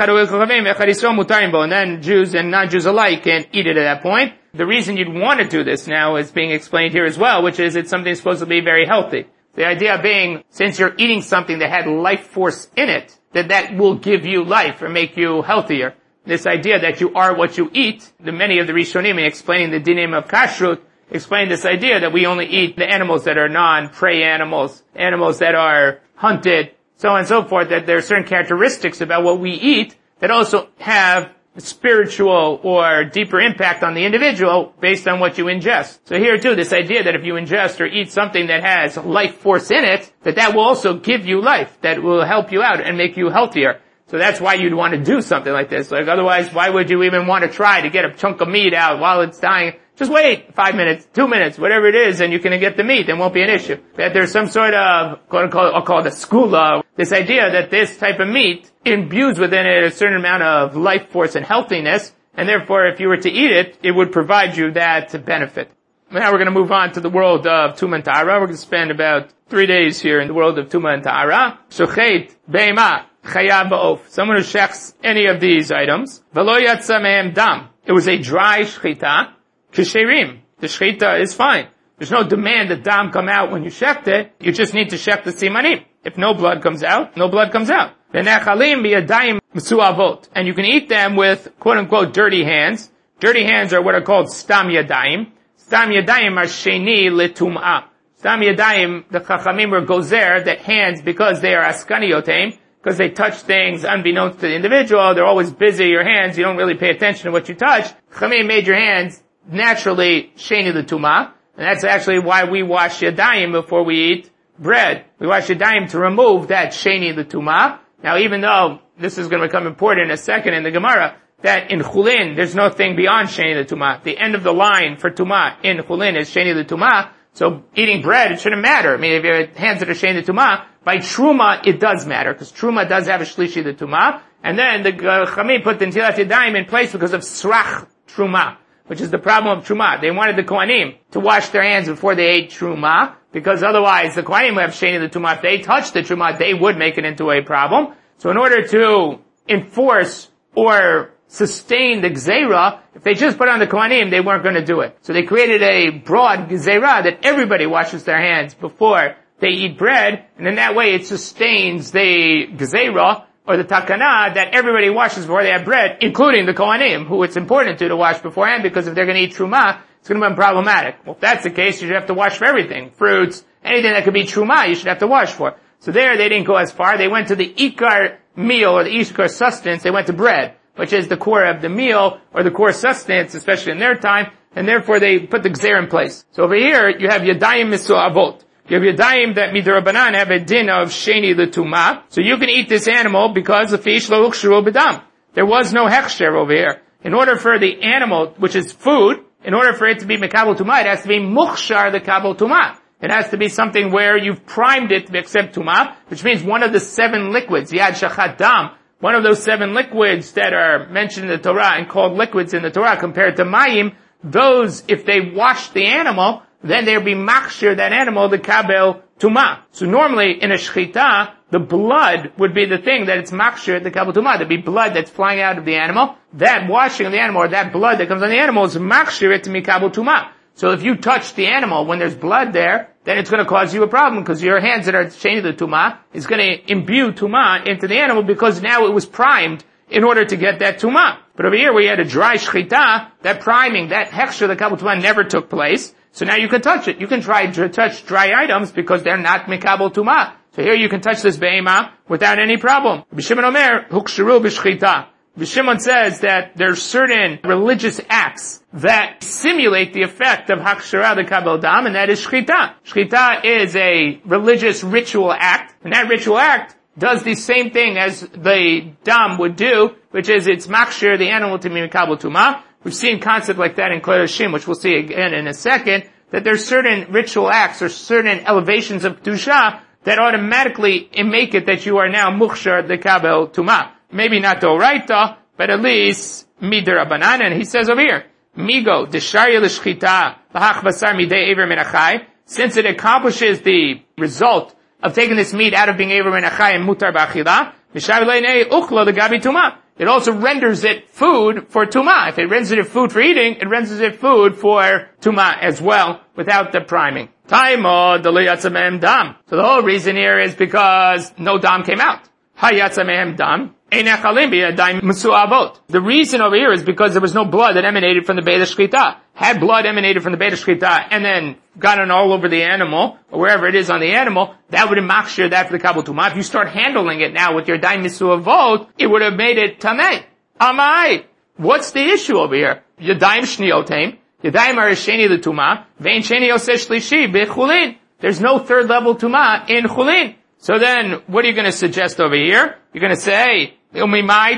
S1: then Jews and non-Jews alike can eat it at that point. The reason you'd want to do this now is being explained here as well, which is it's something supposed to be very healthy. The idea being, since you're eating something that had life force in it, that will give you life or make you healthier. This idea that you are what you eat, many of the Rishonim explaining the dinim of kashrut, explain this idea that we only eat the animals that are non-prey animals, animals that are hunted, so on and so forth, that there are certain characteristics about what we eat that also have spiritual or deeper impact on the individual based on what you ingest. So here too, this idea that if you ingest or eat something that has life force in it, that will also give you life, that will help you out and make you healthier. So that's why you'd want to do something like this. Like otherwise, why would you even want to try to get a chunk of meat out while it's dying? Just wait 5 minutes, 2 minutes, whatever it is, and you can get the meat. It won't be an issue. That there's some sort of, quote unquote, I'll call it a skula, this idea that this type of meat imbues within it a certain amount of life force and healthiness, and therefore if you were to eat it, it would provide you that benefit. Now we're going to move on to the world of Tuma and Tahara. We're going to spend about 3 days here in the world of Tuma and Tahara. Shochet, Be'ema, Chayav Ba'of. Someone who shechs any of these items. V'lo yatsa mehem dam. It was a dry shchita. Kisherim. The shchita is fine. There's no demand that dam come out when you shecht it. You just need to shecht the simanim. If no blood comes out, no blood comes out. V'nechalim b'yadayim m'suavot. And you can eat them with quote unquote dirty hands. Dirty hands are what are called stam yadayim. Stam yadayim are sheni letum'ah. Stam yadayim, the chachamim were gozer, that hands, because they are askaniotem, because they touch things unbeknownst to the individual, they're always busy, your hands, you don't really pay attention to what you touch. Chachamim made your hands naturally sheni letum'ah, and that's actually why we wash yadayim before we eat bread. We wash yadayim to remove that sheni letum'ah. Now even though this is going to become important in a second in the Gemara, that in chulin, there's no thing beyond sheni l'tumah. The end of the line for tumah in chulin is sheni l'tumah. So eating bread, it shouldn't matter. I mean, if you have hands that are sheni l'tumah, by truma, it does matter, because truma does have a shlishi l'tumah. And then the Chamim put the Netilat Yadayim in place because of srach truma, which is the problem of truma. They wanted the Kohanim to wash their hands before they ate truma, because otherwise the Kohanim would have sheni l'tumah. If they touched the truma, they would make it into a problem. So in order to enforce or sustain the gzeira, if they just put on the Kohanim, they weren't going to do it. So they created a broad gzeira that everybody washes their hands before they eat bread, and in that way it sustains the gzeira, or the takana, that everybody washes before they have bread, including the Kohanim, who it's important to wash beforehand, because if they're going to eat truma, it's going to become problematic. Well, if that's the case, you should have to wash for everything. Fruits, anything that could be truma, you should have to wash for. So there, they didn't go as far. They went to the ikar meal, or the ikar sustenance, they went to bread, which is the core of the meal, or the core sustenance, especially in their time, and therefore they put the gzer in place. So over here, you have yadayim misu'avot. You have yadayim that midrabanan have a din of sheni l'tumah. So you can eat this animal because the fish lo ukshru b'dam. There was no hechsher over here. In order for the animal, which is food, in order for it to be mekabel tumah, it has to be mukhshar the kabel tumah. It has to be something where you've primed it to accept tumah, which means one of the 7 liquids, yad shachat dam, one of those 7 liquids that are mentioned in the Torah and called liquids in the Torah compared to mayim, those, if they wash the animal, then they'll be machshir, that animal, the kabel tumah. So normally in a shchita, the blood would be the thing that it's machshir, the kabel tumah. There'd be blood that's flying out of the animal. That washing of the animal, or that blood that comes on the animal, is machshir it to be kabel tumah. So if you touch the animal when there's blood there, then it's going to cause you a problem, because your hands that are sheni the tumah is going to imbue tumah into the animal, because now it was primed in order to get that tumah. But over here we had a dry shchita, that priming, that hechsher, the kabel tumah never took place. So now you can touch it. You can try to touch dry items because they're not mikabel tumah. So here you can touch this be'ema without any problem. B'Shimon Omer, huksheru b'shchita. B'Shimon says that there's certain religious acts that simulate the effect of hakshara the kabel dam, and that is shchita. Shchita is a religious ritual act, and that ritual act does the same thing as the dam would do, which is it's makshir the animal to be mikabel tumah. We've seen concept like that in Kodashim, which we'll see again in a second, that there's certain ritual acts or certain elevations of kedusha that automatically make it that you are now mukhshar the kabel tumah. Maybe not the oraita, but at least midirabanan. And he says over here, migo desharya l'shchita l'hach basar midei ever minachai. Since it accomplishes the result of taking this meat out of being ever minachai and mutar b'achila, mishav leinei uchla the gabi tumah. It also renders it food for tumah. If it renders it food for eating, it renders it food for tumah as well, without the priming. Taimo dam. So the whole reason here is because no dam came out. Hayatzamehem dam. The reason over here is because there was no blood that emanated from the Beit HaShchita. Had blood emanated from the Beit HaShchita and then gotten all over the animal, or wherever it is on the animal, that would have makshir that for the kabel tumah. If you start handling it now with your daim misuavot, it would have made it tamei. Amai. What's the issue over here? Yadayim shniotem. Yadayim are sheni l'tumah. Vein sheni oseh shlishi b'chulin. There's no third level tumah in chulin. So then, what are you going to suggest over here? You're going to say, how do you know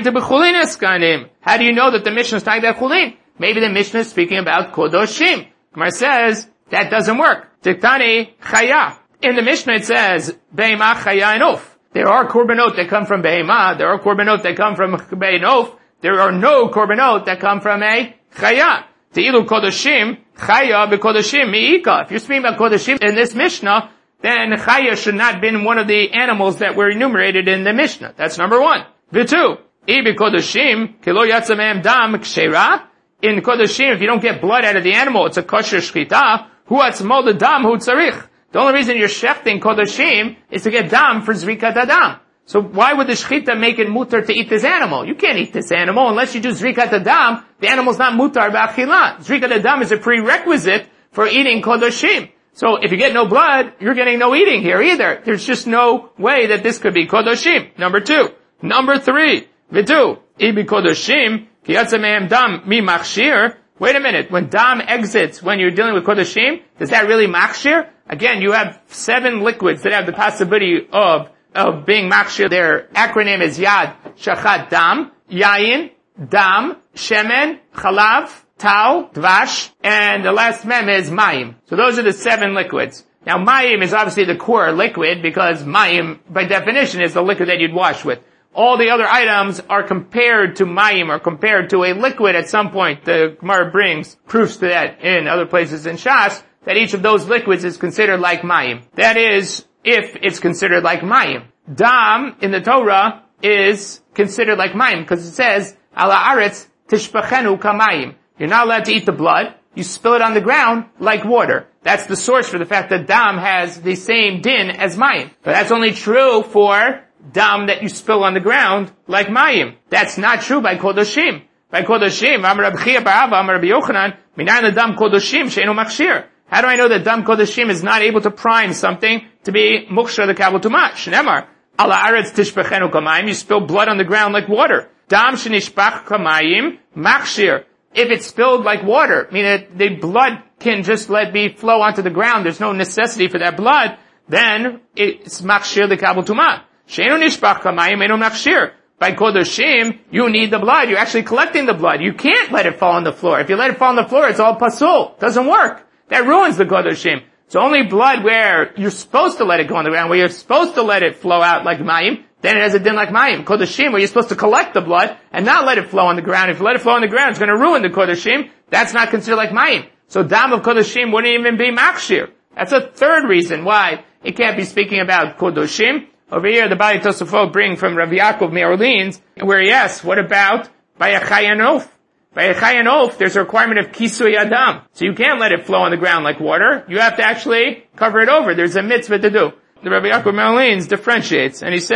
S1: that the Mishnah is talking about chulin? Maybe the Mishnah is speaking about kodoshim. Gemara says, that doesn't work. Tiktani chaya. In the Mishnah it says, be'ema chaya and of. There are korbanot that come from be'ema. There are korbanot that come from be'enof. There are no korbanot that come from a chaya. Te'ilu kodoshim, chaya be'kodoshim mi'ika. If you're speaking about kodoshim in this Mishnah, then chaya should not have been one of the animals that were enumerated in the Mishnah. That's number one. V'tu, ibi kodoshim, kilo yatzamehem dam kshera. In kodoshim, if you don't get blood out of the animal, it's a kosher shchita. Hu atzmo the dam hu tzarich. The only reason you're shechting kodoshim is to get dam for zrikat adam. So why would the shchita make it mutar to eat this animal? You can't eat this animal unless you do zrikat adam. The animal's not mutar b'achila. Zrikat adam is a prerequisite for eating kodoshim. So if you get no blood, you're getting no eating here either. There's just no way that this could be kodoshim. Number two. Number three. Vidu. Ibi kodoshim. Kiyatzamehem dam mi machshir. Wait a minute. When dam exits, when you're dealing with kodoshim, does that really machshir? Again, you have 7 liquids that have the possibility of being machshir. Their acronym is Yad, Shachat, Dam, Yayin, Dam, Shemen, Chalav, Tau, Dvash, and the last mem is Mayim. So those are the 7 liquids. Now Mayim is obviously the core liquid because Mayim, by definition, is the liquid that you'd wash with. All the other items are compared to Mayim, or compared to a liquid at some point. The Gemara brings proofs to that in other places in Shas, that each of those liquids is considered like Mayim. That is, if it's considered like Mayim. Dam, in the Torah, is considered like Mayim, because it says, Ala aretz tishpachenu kamayim. You're not allowed to eat the blood. You spill it on the ground like water. That's the source for the fact that dam has the same din as mayim. But that's only true for dam that you spill on the ground like mayim. That's not true by kodoshim. By kodoshim, Amar Rabbi Chia bar Abba, Amar Rabbi Yochanan, minayin dam kodoshim she'enu makshir. How do I know that dam kodoshim is not able to prime something to be mukshar the kabel tumah? Shneimar, ala aretz tishpachenu kamayim. You spill blood on the ground like water. Dam shenishpach kamayim makshir. If it's spilled like water, meaning the blood can just flow onto the ground, there's no necessity for that blood, then it's makshir the kabel tumah. She'enu nishpach kamayim enu makshir. By kodoshim, you need the blood. You're actually collecting the blood. You can't let it fall on the floor. If you let it fall on the floor, it's all pasul. Doesn't work. That ruins the kodoshim. So only blood where you're supposed to let it go on the ground, where you're supposed to let it flow out like mayim, then it has a din like mayim. Kodoshim, where you're supposed to collect the blood and not let it flow on the ground. If you let it flow on the ground, it's going to ruin the kodoshim. That's not considered like mayim. So dam of kodoshim wouldn't even be makshir. That's a third reason why it can't be speaking about kodoshim. Over here, the Bali Tosafot bring from Rav Yaakov Me'orleans, where he asks, what about by a chayanof? By a chayanof, there's a requirement of kisui adam. So you can't let it flow on the ground like water. You have to actually cover it over. There's a mitzvah to do. The Rav Yaakov Me'orleans differentiates, and he says,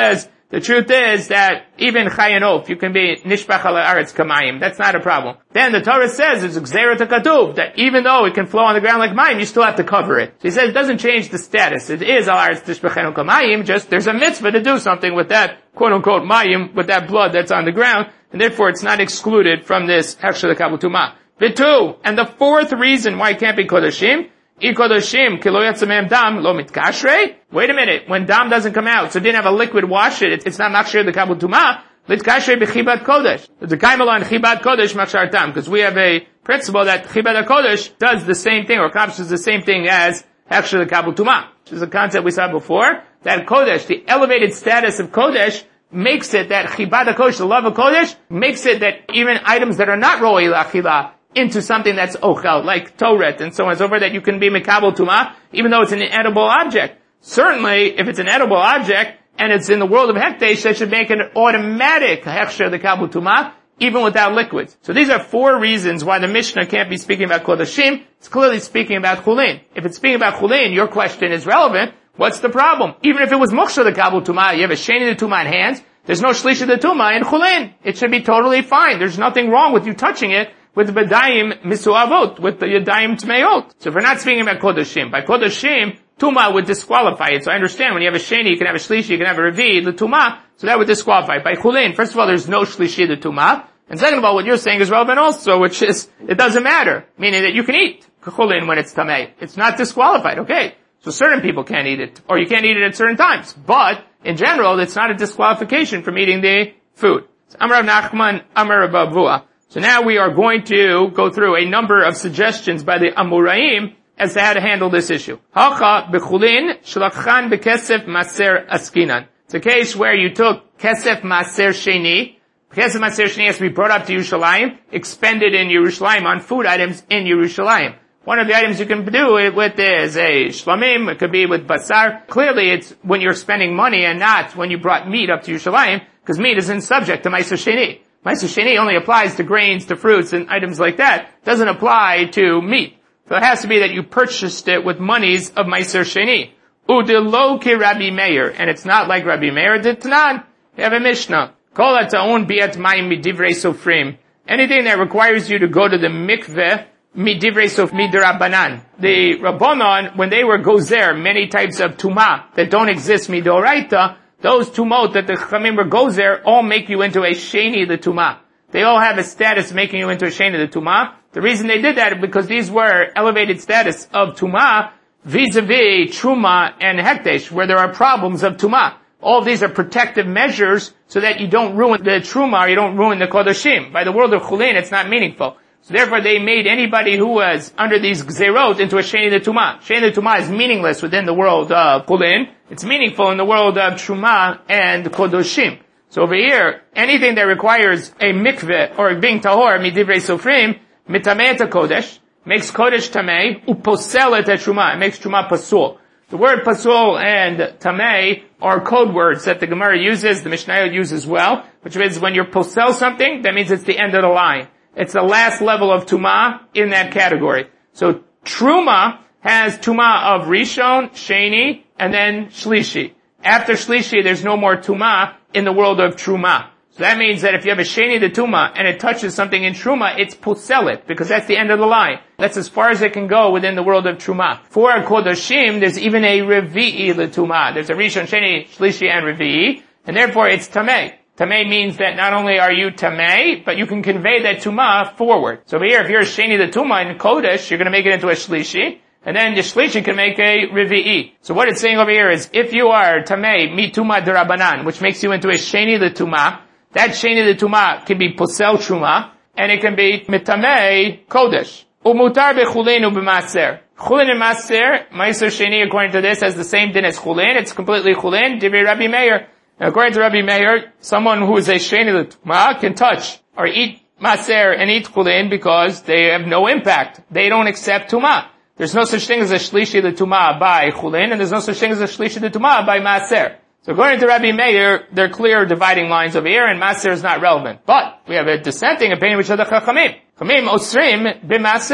S1: The truth is that even Chayanof, you can be Nishbach al Aretz Kamayim. That's not a problem. Then the Torah says it's Gzeira Katuv, that even though it can flow on the ground like Mayim, you still have to cover it. So he says it doesn't change the status. It is Al Aretz Tishbachenu Kamayim, just there's a mitzvah to do something with that quote unquote Mayim, with that blood that's on the ground, and therefore it's not excluded from this Hechsher Kabul Tumah. Bitu, and the fourth reason why it can't be Kodashim, Ikodoshim, kilo yatzamem dam, lo mitkashrei. Wait a minute, when dam doesn't come out, so it didn't have a liquid wash it's not makshir the kabul tumah, litkashrei b'chibat kodesh. The kaimel on chibat kodesh makshar tam, because we have a principle that chibat kodesh does the same thing, or accomplishes the same thing as hechsher the kabul tumah, which is a concept we saw before, that kodesh, the elevated status of kodesh, makes it that chibat kodesh, the love of kodesh, makes it that even items that are not ro'ei la'achila, into something that's ochel, like toret and so on and so forth, that you can be mekabel tumah, even though it's an edible object. Certainly, if it's an edible object, and it's in the world of hekdesh, that should make an automatic hechsher the kabel tumah, even without liquids. So these are four reasons why the Mishnah can't be speaking about kodashim. It's clearly speaking about chulin. If it's speaking about chulin, your question is relevant. What's the problem? Even if it was muksha the kabel tumah, you have a sheni the tumah in hands, there's no shlish the tumah in chulin. It should be totally fine. There's nothing wrong with you touching it with the Bedayim Misuavot, with the Yadayim Tmeot. So if we're not speaking about Kodashim, by Kodashim, Tuma would disqualify it. So I understand when you have a Sheni, you can have a Shlishi, you can have a Revi, the Tuma, so that would disqualify it. By Chulin, first of all, there's no Shlishi, the Tuma, and second of all, what you're saying is relevant also, which is, it doesn't matter, meaning that you can eat Chulin when it's Tamei. It's not disqualified, okay? So certain people can't eat it, or you can't eat it at certain times, but, in general, it's not a disqualification from eating the food. So, Amar Rav Nachman, Amar Rav Avua. So now we are going to go through a number of suggestions by the Amoraim as to how to handle this issue. Hacha bechulin shlachan bekesef maser askinan. It's a case where you took kesef maser sheni. Kesef maser sheni has to be brought up to Yerushalayim, expended in Yerushalayim on food items in Yerushalayim. One of the items you can do it with is a shlamim. It could be with basar. Clearly, it's when you're spending money and not when you brought meat up to Yerushalayim, because meat isn't subject to Meiser Sheni. Meiser Sheni only applies to grains, to fruits, and items like that. It doesn't apply to meat. So it has to be that you purchased it with monies of Meiser Sheni. Udelo ki Rabbi Meir. And it's not like Rabbi Meir did Tanan. You have a Mishnah. Kol ha'ta'un bi'at mayim midivrei sofrim. Anything that requires you to go to the mikveh, midivrei sof midrabanan. The Rabbanon, when they were gozer, many types of tumah that don't exist midoraita, those tumot that the Chachamim were gozer all make you into a sheni the tumah. They all have a status making you into a sheni the tumah. The reason they did that is because these were elevated status of tumah vis-a-vis truma and hekdesh, where there are problems of tumah. All of these are protective measures so that you don't ruin the truma or you don't ruin the kodashim. By the world of chulin, it's not meaningful. So therefore they made anybody who was under these gzerot into a sheni the tumah. Sheni the tumah is meaningless within the world of chulin. It's meaningful in the world of truma and kodoshim. So over here, anything that requires a mikveh or being tahor midivrei sofrim, mitameh et kodesh, makes kodesh tameh, uposel et truma, it makes truma pasul. The word pasul and tameh are code words that the Gemara uses, the Mishnah uses as well, which means when you posel something, that means it's the end of the line. It's the last level of tumah in that category. So truma has tumah of rishon, sheni, and then shlishi. After shlishi, there's no more tumah in the world of truma. So that means that if you have a sheni the tumah and it touches something in truma, it's poselit, because that's the end of the line. That's as far as it can go within the world of truma. For kodoshim, there's even a revi'i the tumah. There's a rishon, sheni, shlishi, and revi'i, and therefore it's tameh. Tameh means that not only are you tameh, but you can convey that tumah forward. So over here, if you're a sheni the tumah in kodesh, you're going to make it into a shlishi, and then the shlishi can make a revi'i. So what it's saying over here is, if you are tameh mi tumah derabanan, which makes you into a sheni the tumah, that sheni the tumah can be posel truma, and it can be mitameh kodesh. Umutar bechulin ubemaser. Chulin and maser, meiser sheni, according to this, has the same din as chulin. It's completely chulin. Divrei Rabbi Meir. Now, according to Rabbi Meir, someone who is a sheni the tumah can touch or eat maser and eat chulin because they have no impact. They don't accept tumah. There's no such thing as a shlishi the tumah by chulin, and there's no such thing as a shlishi the tumah by maser. So according to Rabbi Meir, there are clear dividing lines over here, and maser is not relevant. But we have a dissenting opinion which are the chachamim. Chachamim osrim b'maser.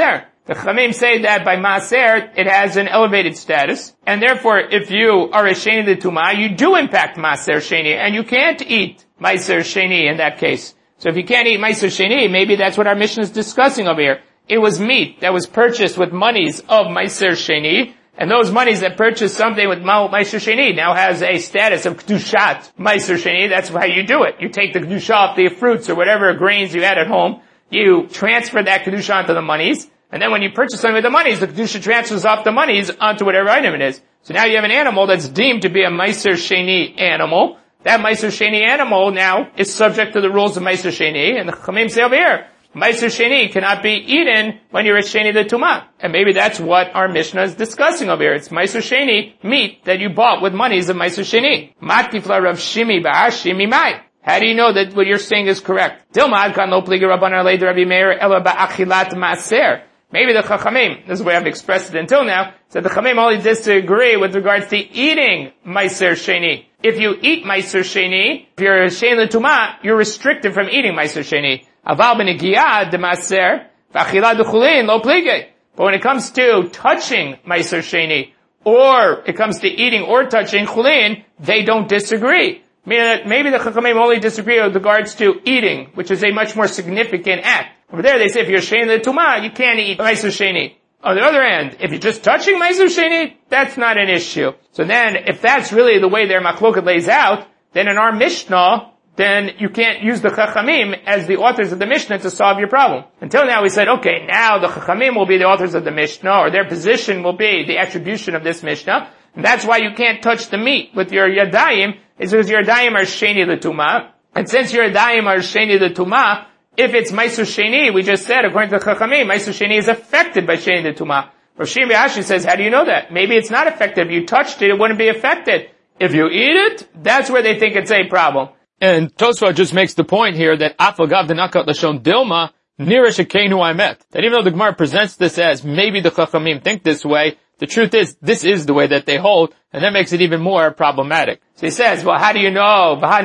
S1: The Chachamim say that by Maaser, it has an elevated status, and therefore, if you are a Sheni the Tumah, you do impact Maaser Sheni, and you can't eat Maaser Sheni in that case. So if you can't eat Maaser Sheni, maybe that's what our Mishnah is discussing over here. It was meat that was purchased with monies of Maaser Sheni, and those monies that purchased something with Maaser Sheni now has a status of Kedushat Maaser Sheni. That's how you do it. You take the Kedusha off the fruits or whatever grains you had at home, you transfer that Kedusha onto the monies, and then when you purchase something with the monies, the Kedusha transfers off the monies onto whatever item it is. So now you have an animal that's deemed to be a Maaser Sheni animal. That Maaser Sheni animal now is subject to the rules of Maaser Sheni, and the Chachamim say over here, Maaser Sheni cannot be eaten when you're a Sheni the Tumah. And maybe that's what our Mishnah is discussing over here. It's Maaser Sheni, meat that you bought with monies of Maaser Sheni. Matifla Rav Shimi ba'ashimi mai. How do you know that what you're saying is correct? Dilma adkan lo pliga rabbanan leid Rabbi Meir ela ba'achilat maaser. Maybe the Chachamim, this is the way I've expressed it until now, said the Chachamim only disagree with regards to eating Maaser Sheni. If you eat Maaser Sheni, if you're a Sheni l'Tumah, you're restricted from eating Maaser Sheni. Aval b'negiyah de Maaser, v'achila d'chulin lo plige. But when it comes to touching Maaser Sheni, or it comes to eating or touching chulin, they don't disagree. Meaning that maybe the Chachamim only disagree with regards to eating, which is a much more significant act. Over there they say if you're Sheni l'Tumah, you can't eat Maaser Sheni. On the other hand, if you're just touching Maaser Sheni, that's not an issue. So then, if that's really the way their machloket lays out, then in our Mishnah, then you can't use the Chachamim as the authors of the Mishnah to solve your problem. Until now we said, okay, now the Chachamim will be the authors of the Mishnah, or their position will be the attribution of this Mishnah, and that's why you can't touch the meat with your Yadayim, is because your Yadayim are Sheni l'Tumah, and since your Yadayim are Sheni l'Tumah, if it's Maaser Sheni, we just said, according to the Chachamim, Maaser Sheni is affected by Sheni l'Tumah. Rav Shimi Ashi says, how do you know that? Maybe it's not affected. If you touched it, it wouldn't be affected. If you eat it, that's where they think it's a problem. And Tosfot just makes the point here that Afagav Denakot Lashon Dilma, Nirish Akenu Aimet. That even though the Gemara presents this as maybe the Chachamim think this way, the truth is, this is the way that they hold, and that makes it even more problematic. So he says, well, how do you know? How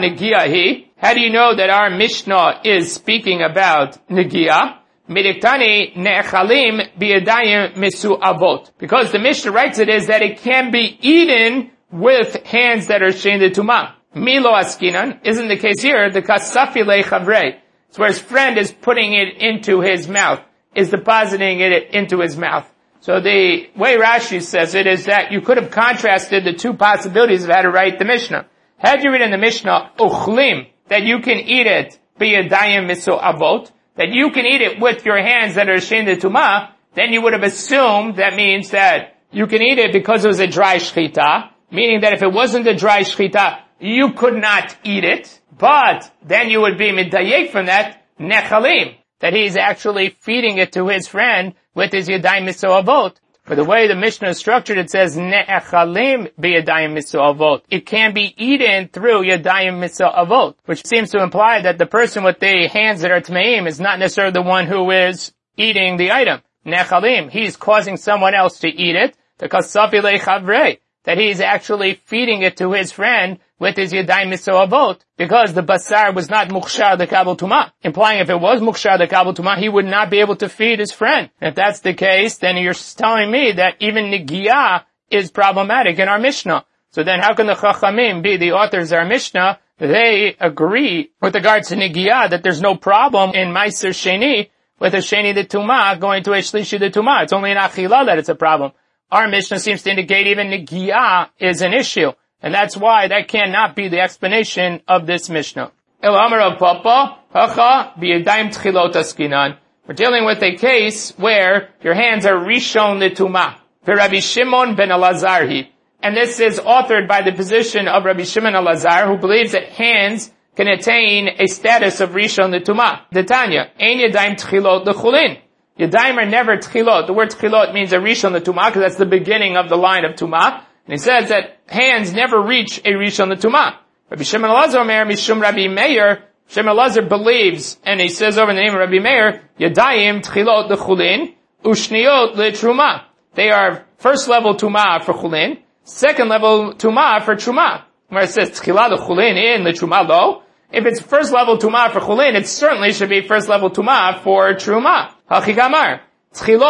S1: do you know that our Mishnah is speaking about Negiah? Midiktani ne'echalim biyadayim mesu'avot. Because the Mishnah writes it is that it can be eaten with hands that are Sheni l'Tumah. Milo askinan isn't the case here. The kasafi lechavrei. It's where his friend is putting it into his mouth, is depositing it into his mouth. So the way Rashi says it is that you could have contrasted the two possibilities of how to write the Mishnah. Had you read in the Mishnah, uchlim, that you can eat it biyadayim mesu'avot, that you can eat it with your hands that are Sheni l'Tumah, then you would have assumed that means that you can eat it because it was a dry shchita, meaning that if it wasn't a dry shchita, you could not eat it, but then you would be midayek from that, nechalim, that he's actually feeding it to his friend with his yadayim miso'avot. But the way the Mishnah is structured, it says, ne'echalim b'yadayim miso'avot. It can be eaten through yadayim miso'avot, which seems to imply that the person with the hands that are tmeim is not necessarily the one who is eating the item. Ne'echalim, he's causing someone else to eat it, because safi lechavrei, that he's actually feeding it to his friend with his yadayim miso'avot, because the basar was not mukshar lekabel tumah, implying if it was mukshar lekabel tumah, he would not be able to feed his friend. And if that's the case, then you're telling me that even Negiyah is problematic in our Mishnah. So then how can the Chachamim be the authors of our Mishnah? They agree with regards to Negiyah that there's no problem in Maaser Sheni with a Sheni the Tumah going to a Shlishi the Tumah. It's only in Achilah that it's a problem. Our Mishnah seems to indicate even Negiyah is an issue. And that's why that cannot be the explanation of this Mishnah. We're dealing with a case where your hands are Rishon L'Tumah. Rabbi Shimon ben Elazar. And this is authored by the position of Rabbi Shimon Elazar, who believes that hands can attain a status of Rishon L'Tumah. The Tanya, Ein Yadayim Tchilot L'Chulin. Yadayim are never Tchilot. The word Tchilot means a Rishon L'Tumah, because that's the beginning of the line of Tumah. And he says that hands never reach a Rishon L'Tumah. Rabbi Shimon Elazar Meir Mishum Rabbi Meir, Shimon Elazar believes, and he says over in the name of Rabbi Meir, Yadayim Tchilot L'Chulin, Ushniot L'Trumah. They are first level Tumah for Chulin, second level Tumah for Trumah. Where it says Tchilah L'Chulin in L'Trumah Lo, if it's first level Tumah for Chulin, it certainly should be first level Tumah for Trumah. Hachigamar. Tchilot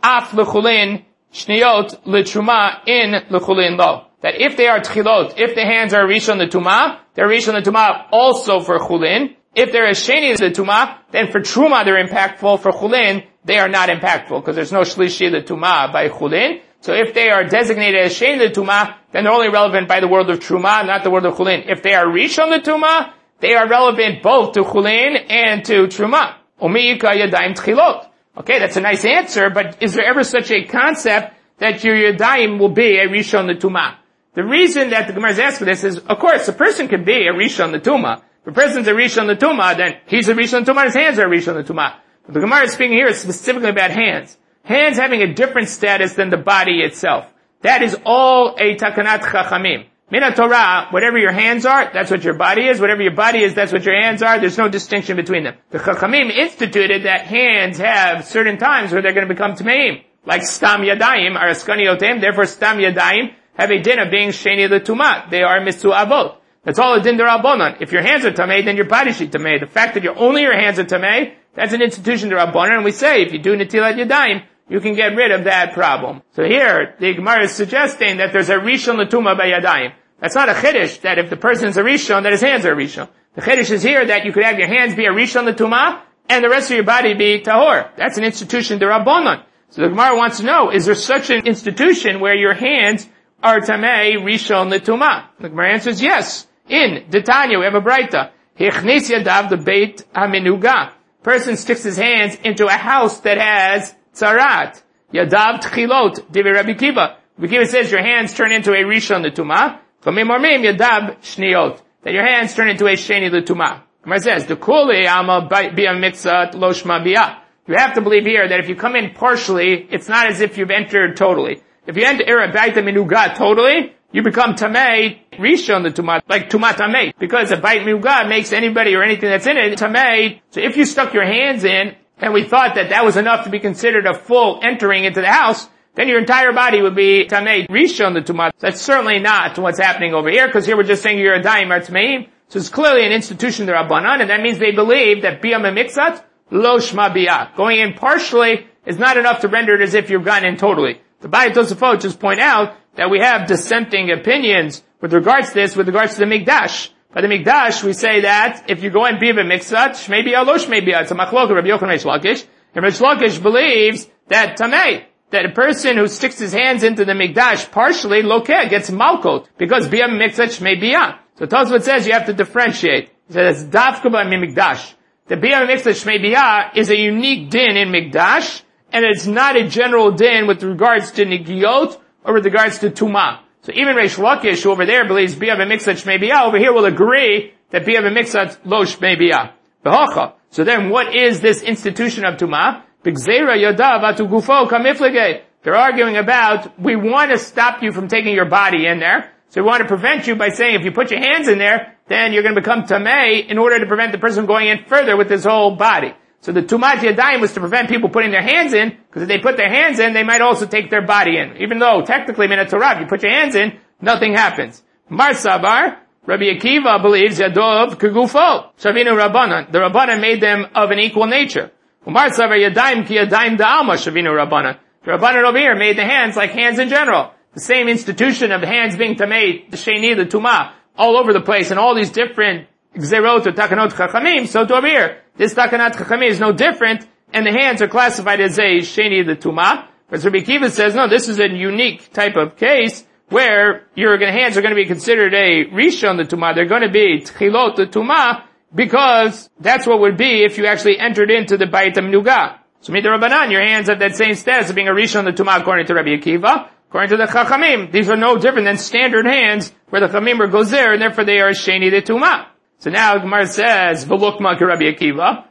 S1: af l'chulin shniyot l'truma in l'chulin lo. That if they are tchilot, if the hands are rishon l'tumah, they're rishon l'tumah also for chulin. If they're a sheni l'tumah, then for truma they're impactful. For chulin, they are not impactful because there's no shlishi l'tumah by chulin. So if they are designated as sheni l'tumah, then they're only relevant by the world of truma, not the world of chulin. If they are rishon l'tumah, they are relevant both to chulin and to truma. Umiyika yadayim tchilot. Okay, that's a nice answer, but is there ever such a concept that your yadayim will be a rishon l'tumah? The reason that the Gemara is asking this is, of course, a person can be a rishon l'tumah. If a person's a rishon l'tumah, then he's a rishon l'tumah, his hands are a rishon l'tumah. But the Gemara is speaking here specifically about hands. Hands having a different status than the body itself. That is all a takanat chachamim. Mina Torah, whatever your hands are, that's what your body is. Whatever your body is, that's what your hands are. There's no distinction between them. The chachamim instituted that hands have certain times where they're going to become tameim. Like stam yadayim are askaniotem, therefore stam yadayim have a din of being sheni l'tumah. They are mitzuavot. That's all a din d'Rabbanan. If your hands are tamei, then your body should tamei. The fact that only your hands are tamei, that's an institution d'Rabbanan, and we say if you do netilat yadayim, you can get rid of that problem. So here, the Gemara is suggesting that there's a rishon l'tumah by yadayim. That's not a chiddush that if the person is a rishon, that his hands are a rishon. The chiddush is here that you could have your hands be a rishon l'tumah, and the rest of your body be tahor. That's an institution d'Rabbanan. So the Gemara wants to know, is there such an institution where your hands are tamei rishon l'tumah? The Gemara answers yes. In D'Tanya, we have a braita. Hichnis yadav the beit haminuga. Person sticks his hands into a house that has tzarat. Yadav tchilot. Divi Rabbi Kiva. Rabbi Kiva says your hands turn into a rishon l'tumah. Chomim ormim yadav shniot. That your hands turn into a sheni l'tumah. Gemara says, D'kuli ama bia mitzat lo shma bia. You have to believe here that if you come in partially, it's not as if you've entered totally. If you enter a baita minuga totally, you become tamei rishon the tumah, like tumat tamei, because a bait minuga makes anybody or anything that's in it tamei. So if you stuck your hands in, and we thought that that was enough to be considered a full entering into the house, then your entire body would be tamei rishon the tumah. That's certainly not what's happening over here, because here we're just saying you're a daim or tameim. So it's clearly an institution d'Rabbanan, and that means they believe that biyam mixat lo shma biyah. Going in partially is not enough to render it as if you've gone in totally. The Bayit Tosafot just point out that we have dissenting opinions with regards to this, with regards to the Mikdash. By the Mikdash, we say that if you go in Biva Mixat, Shmei Biyah, Lo Shmei Biyah, it's a machlok of Rabbi Yochanan Reish Lakish. And Reish Lakish believes that Tamei, that a person who sticks his hands into the Mikdash partially, Lokeh, gets Malkot, because Biyah Mixat, Shmei Biyah. So Tosafot says you have to differentiate. He says, Dafka by Mikdash. The Biyah Mixat, Shmei Biyah is a unique din in Mikdash, and it's not a general din with regards to Nigiyot, or with regards to Tumah. So even Reish Lakish, who over there believes Biyah v'mixat shmei biyah, over here will agree that Biyah v'mixat lo shmei biyah. V'hocha. So then what is this institution of Tumah? B'gzeira yadav atu gufo kamiflige. They're arguing about, we want to stop you from taking your body in there. So we want to prevent you by saying if you put your hands in there, then you're going to become tamei in order to prevent the person going in further with his whole body. So the Tumat Yadayim was to prevent people putting their hands in, because if they put their hands in, they might also take their body in. Even though, technically, in a Torah, if you put your hands in, nothing happens. Mar Sabar, Rabbi Akiva believes Yadov Kegufo. Shavinu Rabbanan. The Rabbanan made them of an equal nature. Mar Sabar Yadayim Ki Yadayim Da'alma Shavinu Rabbanan. The Rabbanan over here made the hands like hands in general. The same institution of hands being Tamei, the Sheni, the Tumah, all over the place, and all these different Gzerot or Takanot Chachamim, so to over here. This Takanat Chachamim is no different, and the hands are classified as a Sheni the Tumah. But Rabbi Akiva says, no, this is a unique type of case where your hands are going to be considered a Rishon the Tumah. They're going to be Tchilot the Tumah, because that's what would be if you actually entered into the Bayit HaMinugah. So Mita Rabbanan, your hands have that same status of being a Rishon the Tumah according to Rabbi Akiva. According to the Chachamim, these are no different than standard hands where the Chachamim are Gozer, and therefore they are Sheni the Tumah. So now Gemara says, "V'lukma ke Rabbi Akiva."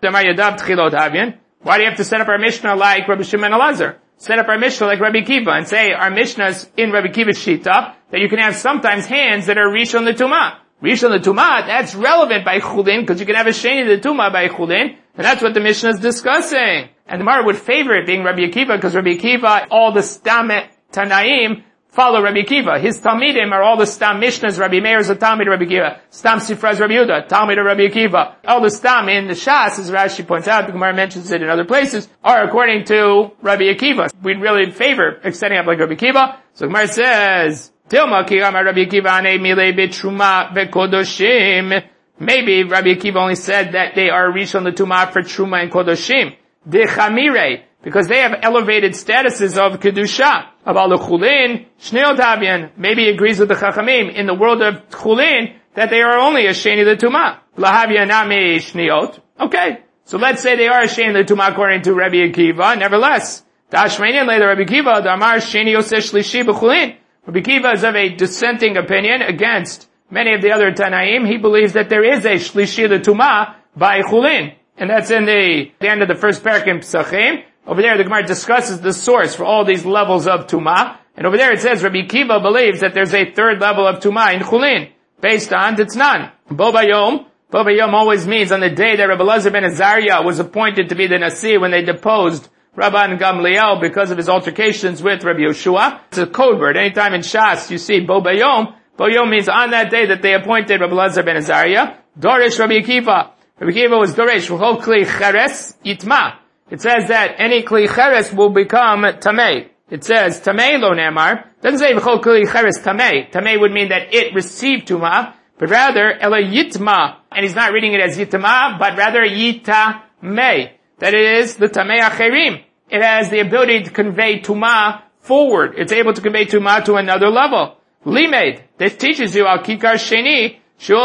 S1: Why do you have to set up our Mishnah like Rabbi Shimon Elazar? Set up our Mishnah like Rabbi Akiva and say our Mishnah's in Rabbi Akiva's Shita that you can have sometimes hands that are Rishon l'Tumah. Rishon l'Tumah, that's relevant by Chulin because you can have a Sheni l'Tumah by Chulin, and that's what the Mishnah is discussing. And the Gemara would favor it being Rabbi Akiva because Rabbi Akiva, all the Stam Tanaim follow Rabbi Akiva. His Talmidim are all the Stam Mishnahs. Rabbi Meir is a Talmid of Rabbi Akiva. Stam Sifra is Rabbi Yehuda, Talmid of Rabbi Akiva. All the Stam in the Shas, as Rashi points out, the Gemara mentions it in other places, are according to Rabbi Akiva. We'd really favor extending up like Rabbi Akiva. So Gemara says, Dilma ki amar Rabbi Akiva ane milei b'truma v'kodoshim. Maybe Rabbi Akiva only said that they are rishon l'tumah for truma and kodoshim. Dechamire, because they have elevated statuses of kedusha. About the chulin, shnei otavian. Maybe he agrees with the chachamim in the world of chulin that they are only a sheni l'tumah. Lahavia nami shniot. Okay, so let's say they are a sheni l'tumah according to Rabbi Akiva. Nevertheless, dashmeinin later Rabbi Akiva damar sheni oseh shlishi b'chulin. Rabbi Akiva is of a dissenting opinion against many of the other Tanaim. He believes that there is a shlishi l'tumah by chulin. And that's in the end of the first parak in Pesachim. Over there, the Gemara discusses the source for all these levels of Tumah. And over there it says Rabbi Akiva believes that there's a third level of Tumah in Chulin, based on Titnan. Bo Bayom always means on the day that Rabbi Elazar ben Azariah was appointed to be the Nasi when they deposed Rabban Gamliel because of his altercations with Rabbi Yeshua. It's a code word. Anytime in Shas you see Bo Bayom means on that day that they appointed Rabbi Elazar ben Azariah. Dorish Rabbi Akiva. Rabbi Akiva was Doresh, V'chol Kli Cheres Yitma. It says that any Kli Cheres will become Tamei. It says, Tamei lo nemar. It doesn't say V'chol Kli Cheres Tamei. Tamei would mean that it received Tumah, but rather, Ela Yitma. And he's not reading it as Yitma, but rather Yitamei. That it is the Tamei Acherim. It has the ability to convey Tumah forward. It's able to convey Tumah to another level. Limed. This teaches you Al Kikar Sheni,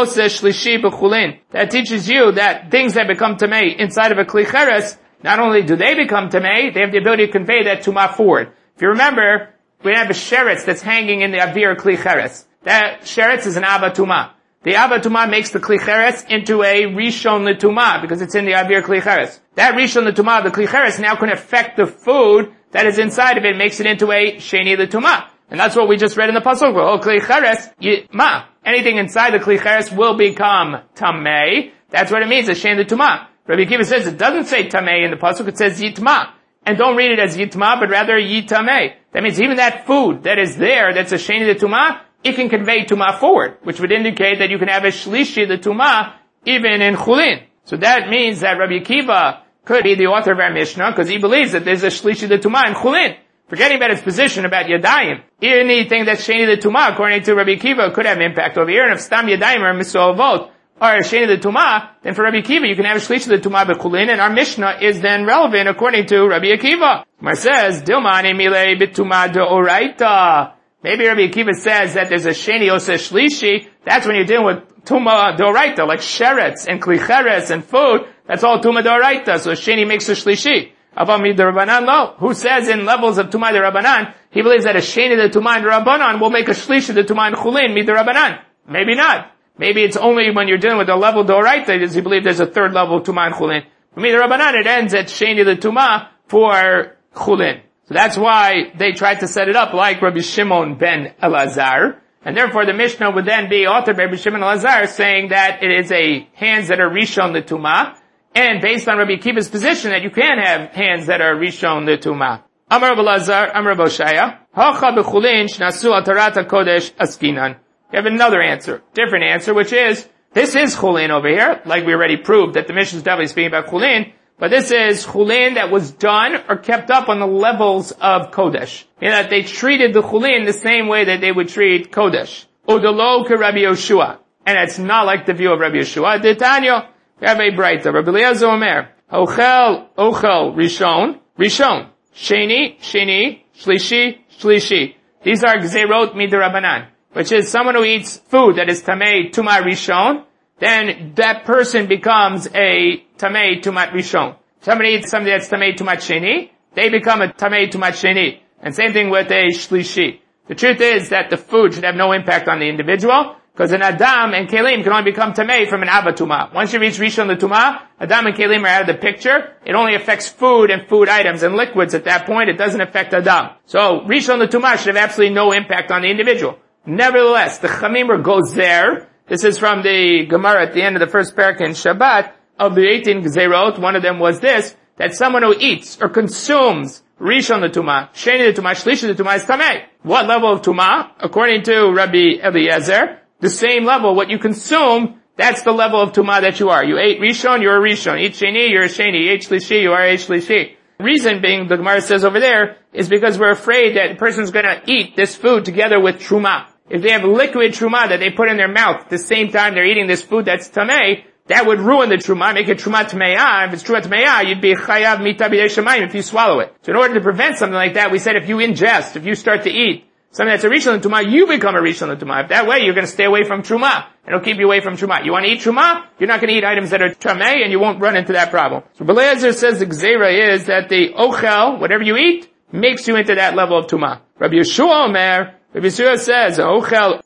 S1: that teaches you that things that become tamei inside of a kli cheres, not only do they become tamei, they have the ability to convey that tumah forward. If you remember, we have a sheretz that's hanging in the avir kli cheres. That sheretz is an ava tumah. The ava tumah makes the kli cheres into a rishon l'tumah because it's in the avir kli cheres. That rishon l'tumah, the kli cheres, now can affect the food that is inside of it, makes it into a sheni l'tumah. And that's what we just read in the pasuk. Oh, kli cheres yitma. Anything inside the kli cheres will become tamei. That's what it means, a sheni l'tumah. Rabbi Akiva says it doesn't say tamei in the pasuk, it says yitma. And don't read it as yitma, but rather yitamei. That means even that food that is there, that's a sheni l'tumah, it can convey tumah forward, which would indicate that you can have a shlishi l'tumah even in chulin. So that means that Rabbi Akiva could be the author of our Mishnah, because he believes that there's a shlishi l'tumah in chulin. Forgetting about his position about Yadayim, anything that's Sheni l'Tumah, according to Rabbi Akiva, could have an impact over here. And if Stam Yadayim or Misoavot are Sheni l'Tumah, then for Rabbi Akiva you can have a Shlish l'Tumah b'Chulin, and our Mishnah is then relevant according to Rabbi Akiva. Mar says, Dilmani milei b'Tumah d'Oraita. Maybe Rabbi Akiva says that there's a Sheni oseh Shlishi. That's when you're dealing with Tumah d'Oraita, like Sheretz and Kli Cheres and food. That's all Tumah d'Oraita. So Sheni makes a Shlishi. Who says in levels of Tumah de Rabbanan, he believes that a Sheni de Tumah de Rabbanan will make a Shlish de Tumah and Chulin mid de Rabbanan. Maybe not. Maybe it's only when you're dealing with the level d'Oraita does he believe there's a third level of Tumah and Chulin. For mid de Rabbanan it ends at Sheni de Tumah for Chulin. So that's why they tried to set it up like Rabbi Shimon ben Elazar. And therefore the Mishnah would then be authored by Rabbi Shimon Elazar saying that it is a hands that are Rishon de Tumah. And based on Rabbi Akiva's position that you can have hands that are rishon l'tumah. Amar Rabbi Elazar, Amar Rabbi Oshaya, Hacha b'chulin shnasu atarat kodesh askinan. You have another answer, different answer, which is, this is chulin over here, like we already proved that the Mishnah is definitely speaking about chulin, but this is chulin that was done or kept up on the levels of kodesh. Meaning that they treated the chulin the same way that they would treat kodesh. Udalo ke Rabbi Yeshua. And it's not like the view of Rabbi Yeshua. D'Tanya. We have a Braita. Rabbi Eliezer Omer, Ochel, Rishon, Sheni, Shlishi. These are Gzerot Mid'Rabbanan, which is someone who eats food that is Tamei Tumah Rishon, then that person becomes a Tamei Tumat Rishon. Somebody eats something that's Tamei Tumat Sheni, they become a Tamei Tumat Sheni. And same thing with a Shlishi. The truth is that the food should have no impact on the individual, because an Adam and Kelim can only become Tamei from an Ava Tumah. Once you reach Rishon l'Tumah, Adam and Kelim are out of the picture. It only affects food and food items and liquids at that point. It doesn't affect Adam. So Rishon l'Tumah should have absolutely no impact on the individual. Nevertheless, the Chamimra goes there. This is from the Gemara at the end of the first parak in Shabbat. Of the 18 Gzerot, one of them was this, that someone who eats or consumes Rishon l'tumah, Sheni l'tumah, Shlishi l'tumah is tamei. What level of tumah? According to Rabbi Eliezer, the same level. What you consume, that's the level of tumah that you are. You ate Rishon, you're a Rishon. Eat Sheni, you're a Sheni. You ate Shlishi, you are a Shlishi. Reason being, the Gemara says over there, is because we're afraid that a person's gonna eat this food together with trumah. If they have liquid trumah that they put in their mouth at the same time they're eating this food that's tamei, that would ruin the trumah, make it trumah tameah. If it's trumah tameah, you'd be chayav mita b'dei shamayim if you swallow it. So in order to prevent something like that, we said if you ingest, if you start to eat something that's a rishon l'tumah, you become a rishon l'tumah. If that way, you're going to stay away from trumah. It'll keep you away from trumah. You want to eat trumah? You're not going to eat items that are tamei, and you won't run into that problem. So Eliezer says the gzeira is that the ochel, whatever you eat, makes you into that level of tumah. Rabbi Yeshua Omer, Rabbi Yeshua says, ochel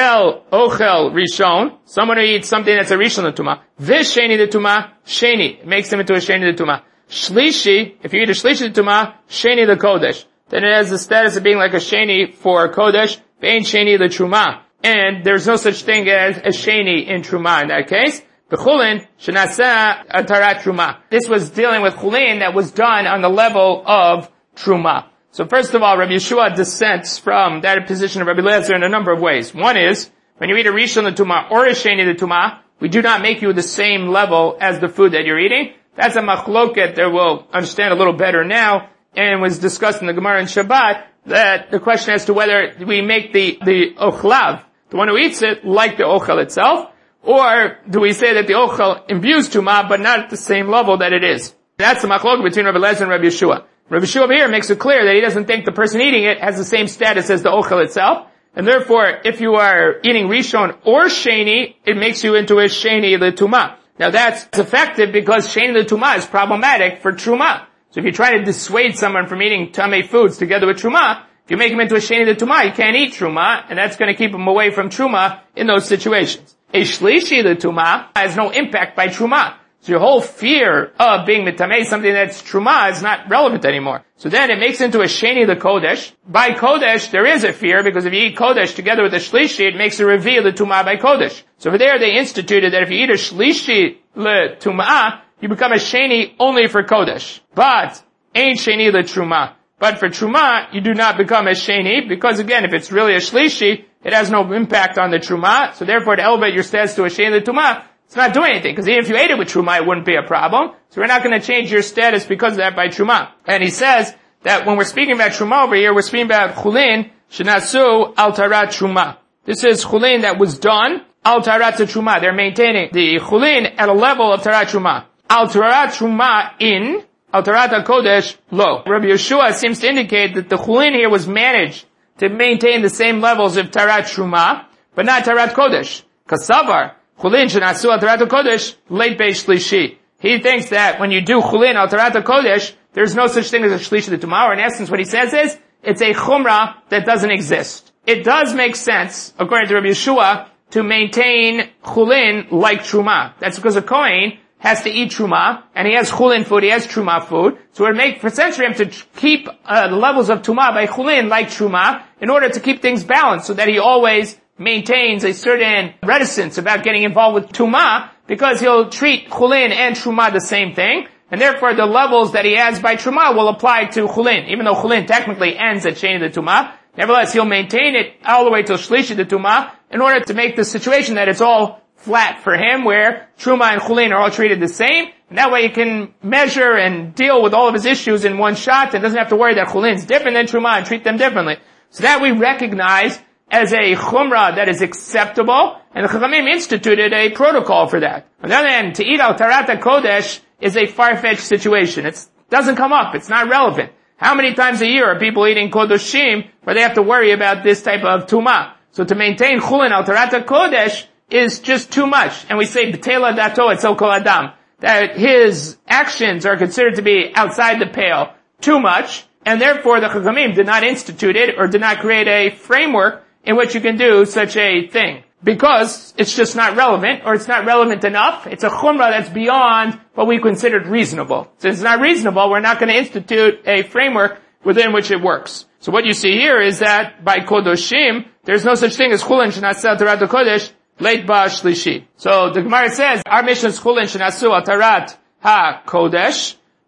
S1: rishon, someone who eats something that's a rishon l'tumah, this sheni l'tumah, sheni, it makes him into a sheni l'tumah. Shlishi, if you eat a shlishi l'tumah, sheni l'kodesh, then it has the status of being like a sheni for kodesh, vein sheni l'trumah. And there's no such thing as a sheni in trumah in that case. The chulin, shenasa atarat trumah. This was dealing with chulin that was done on the level of trumah. So first of all, Rabbi Yeshua dissents from that position of Rabbi Eliezer in a number of ways. One is, when you eat a rishon l'tumah or a sheni l'tumah, we do not make you the same level as the food that you're eating. That's a machloket that we'll understand a little better now, and was discussed in the Gemara in Shabbat, that the question as to whether we make the ochlav, the one who eats it, like the ochel itself, or do we say that the ochel imbues tumah, but not at the same level that it is. That's the machloket between Rabbi Eliezer and Rabbi Yeshua. Rabbi Yeshua over here makes it clear that he doesn't think the person eating it has the same status as the ochel itself, and therefore, if you are eating rishon or sheni, it makes you into a sheni l'tumah. Now that's effective because sheni l'tumah is problematic for trumah. So if you try to dissuade someone from eating tamei foods together with trumah, if you make him into a sheni l'tumah, he can't eat trumah, and that's going to keep him away from trumah in those situations. A shlishi l'tumah has no impact by trumah. So your whole fear of being mitamei, something that's trumah, is not relevant anymore. So then it makes into a sheni l'kodesh. By kodesh, there is a fear, because if you eat kodesh together with a shlishi, it makes a reveal l'tumah by kodesh. So over there they instituted that if you eat a shlishi l'tumah, you become a sheni only for kodesh. But, ain't sheni l'trumah. But for trumah, you do not become a sheni, because again, if it's really a shlishi, it has no impact on the trumah, so therefore to elevate your status to a sheni l'tumah, it's not doing anything, because even if you ate it with trumah, it wouldn't be a problem. So we're not going to change your status because of that by trumah. And he says that when we're speaking about trumah over here, we're speaking about chulin, shenasu al tarat trumah. This is chulin that was done, al tarat trumah. They're maintaining the chulin at a level of tarat trumah. Al tarat trumah in, al tarat kodesh lo. Rabbi Yeshua seems to indicate that the chulin here was managed to maintain the same levels of tarat trumah, but not tarat kodesh. Kasavar, chulin shenasu al tarat kodesh, leit beish shlishi. He thinks that when you do chulin al tarat kodesh, there's no such thing as a shlishi l'tumah, or in essence what he says is, it's a chumrah that doesn't exist. It does make sense, according to Rabbi Yeshua, to maintain chulin like trumah. That's because a kohen has to eat trumah, and he has chulin food, he has trumah food, so it would make sense for him to keep the levels of tumah by chulin like trumah, in order to keep things balanced, so that he always maintains a certain reticence about getting involved with tumah, because he'll treat chulin and trumah the same thing, and therefore the levels that he has by trumah will apply to chulin, even though chulin technically ends at sheni the tumah. Nevertheless, he'll maintain it all the way till shlishi the tumah, in order to make the situation that it's all flat for him, where truma and chulin are all treated the same, and that way he can measure and deal with all of his issues in one shot, and doesn't have to worry that chulin's different than truma and treat them differently. So that we recognize as a chumrah that is acceptable, and the Chachamim instituted a protocol for that. On the other hand, to eat al tarat kodesh is a far-fetched situation. It doesn't come up. It's not relevant. How many times a year are people eating kodoshim where they have to worry about this type of tumah? So to maintain chulin al tarat kodesh is just too much. And we say, b'tela dato etzel kol adam, that his actions are considered to be outside the pale too much, and therefore the Chachamim did not institute it, or did not create a framework in which you can do such a thing. Because it's just not relevant, or it's not relevant enough. It's a chumrah that's beyond what we considered reasonable. Since it's not reasonable, we're not going to institute a framework within which it works. So what you see here is that by kodoshim, there's no such thing as chulin shenaseh tarat kodesh, leit ba shlishi. So the Gemara says, our mission is chulin shenasu al tarat ha kodesh,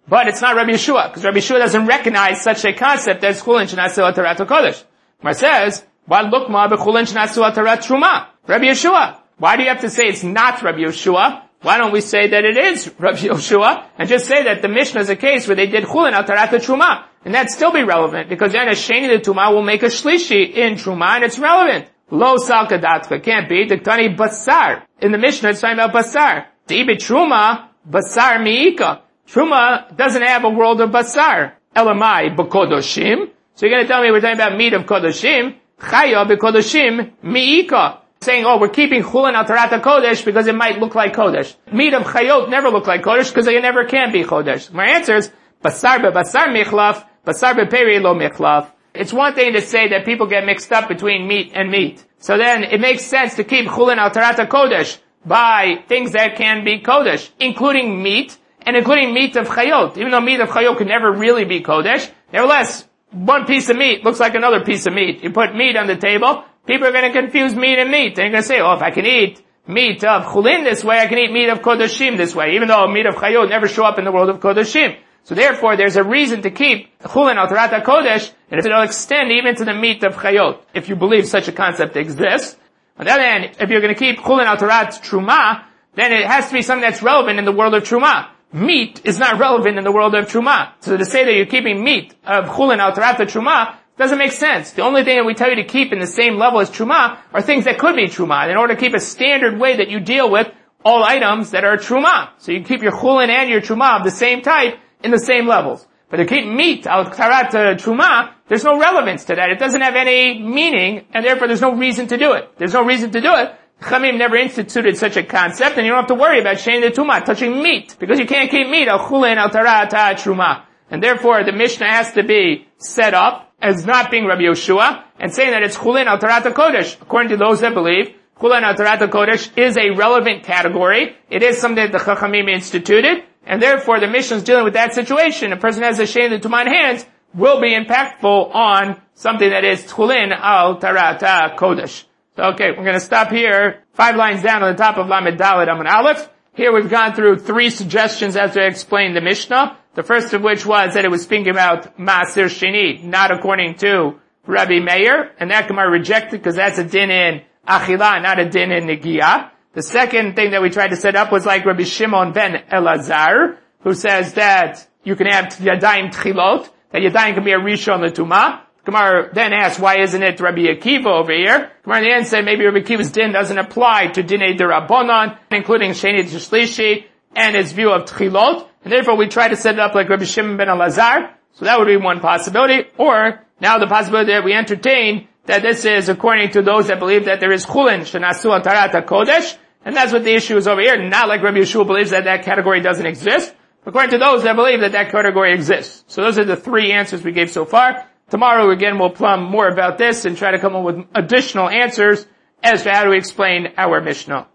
S1: But it's not Rabbi Yeshua, because Rabbi Yeshua doesn't recognize such a concept as chulin shenasu atarat kodesh. Mar says, "What lukma bechulin shenasu atarat truma?" Rabbi Yeshua. Why do you have to say it's not Rabbi Yeshua? Why don't we say that it is Rabbi Yeshua and just say that the Mishnah is a case where they did chulin atarat truma, and that'd still be relevant because then a sheni the tuma will make a shlishi in truma and it's relevant. Lo salka datka can't be the tani basar. In the Mishnah it's talking about basar. Deibit truma basar miika. Truma doesn't have a world of basar. Elamai b'kodoshim. So you're going to tell me we're talking about meat of kodoshim. Chaya b'kodoshim miika. Saying, we're keeping chulin al tarat kodesh because it might look like kodesh. Meat of chayot never look like kodesh because they never can be kodesh. My answer is basar b'basar michlaf, basar b'peri lo michlaf. It's one thing to say that people get mixed up between meat and meat. So then it makes sense to keep chulin al tarat kodesh by things that can be kodesh, including meat, and including meat of chayot. Even though meat of chayot can never really be kodesh, nevertheless, one piece of meat looks like another piece of meat. You put meat on the table, people are going to confuse meat and meat. They're going to say, if I can eat meat of chulin this way, I can eat meat of kodashim this way, even though meat of chayot never show up in the world of kodashim. So therefore, there's a reason to keep chulin al tarat kodesh, and it'll extend even to the meat of chayot, if you believe such a concept exists. On the other hand, if you're going to keep chulin al tarat truma, then it has to be something that's relevant in the world of truma. Meat is not relevant in the world of truma. So to say that you're keeping meat of chulin al tarat truma doesn't make sense. The only thing that we tell you to keep in the same level as truma are things that could be truma. And in order to keep a standard way that you deal with all items that are truma. So you keep your chulin and your truma of the same type in the same levels. But to keep meat al tarat truma, there's no relevance to that. It doesn't have any meaning, and therefore there's no reason to do it. There's no reason to do it. Chamim never instituted such a concept, and you don't have to worry about sheni the tuma, touching meat, because you can't keep meat al chulin al tarat truma. And therefore the Mishnah has to be set up as not being Rabbi Yeshua, and saying that it's chulin al tarat kodesh. According to those that believe, chulin al tarat kodesh is a relevant category. It is something that the Chachamim instituted, and therefore the Mishnah is dealing with that situation. A person has a sheni the tuma in hands will be impactful on something that is chulin al tarat kodesh. Okay, we're going to stop here. 5 lines down on the top of Lamed Dalet Amud Aleph. Here we've gone through 3 suggestions after I explained the Mishnah. The first of which was that it was speaking about Ma'asir Sheni, not according to Rabbi Meir, and that Gemara rejected because that's a din in Achila, not a din in Negiah. The second thing that we tried to set up was like Rabbi Shimon ben Elazar, who says that you can have Yadayim Tchilot, that Yadayim can be a Rishon L'Tumah. Gemara then asked, why isn't it Rabbi Akiva over here? Gemara in the end said maybe Rabbi Akiva's din doesn't apply to Dinei D'Rabbanan, including Sheni T'Shlishi, and his view of Tchilot, and therefore we try to set it up like Rabbi Shimon ben Elazar. So that would be one possibility. Or, now the possibility that we entertain, that this is according to those that believe that there is chulin, shenasu al tarat kodesh, and that's what the issue is over here, not like Rabbi Yeshua believes that that category doesn't exist, according to those that believe that that category exists. So those are the 3 answers we gave so far. Tomorrow again we'll plumb more about this and try to come up with additional answers as to how to explain our Mishnah.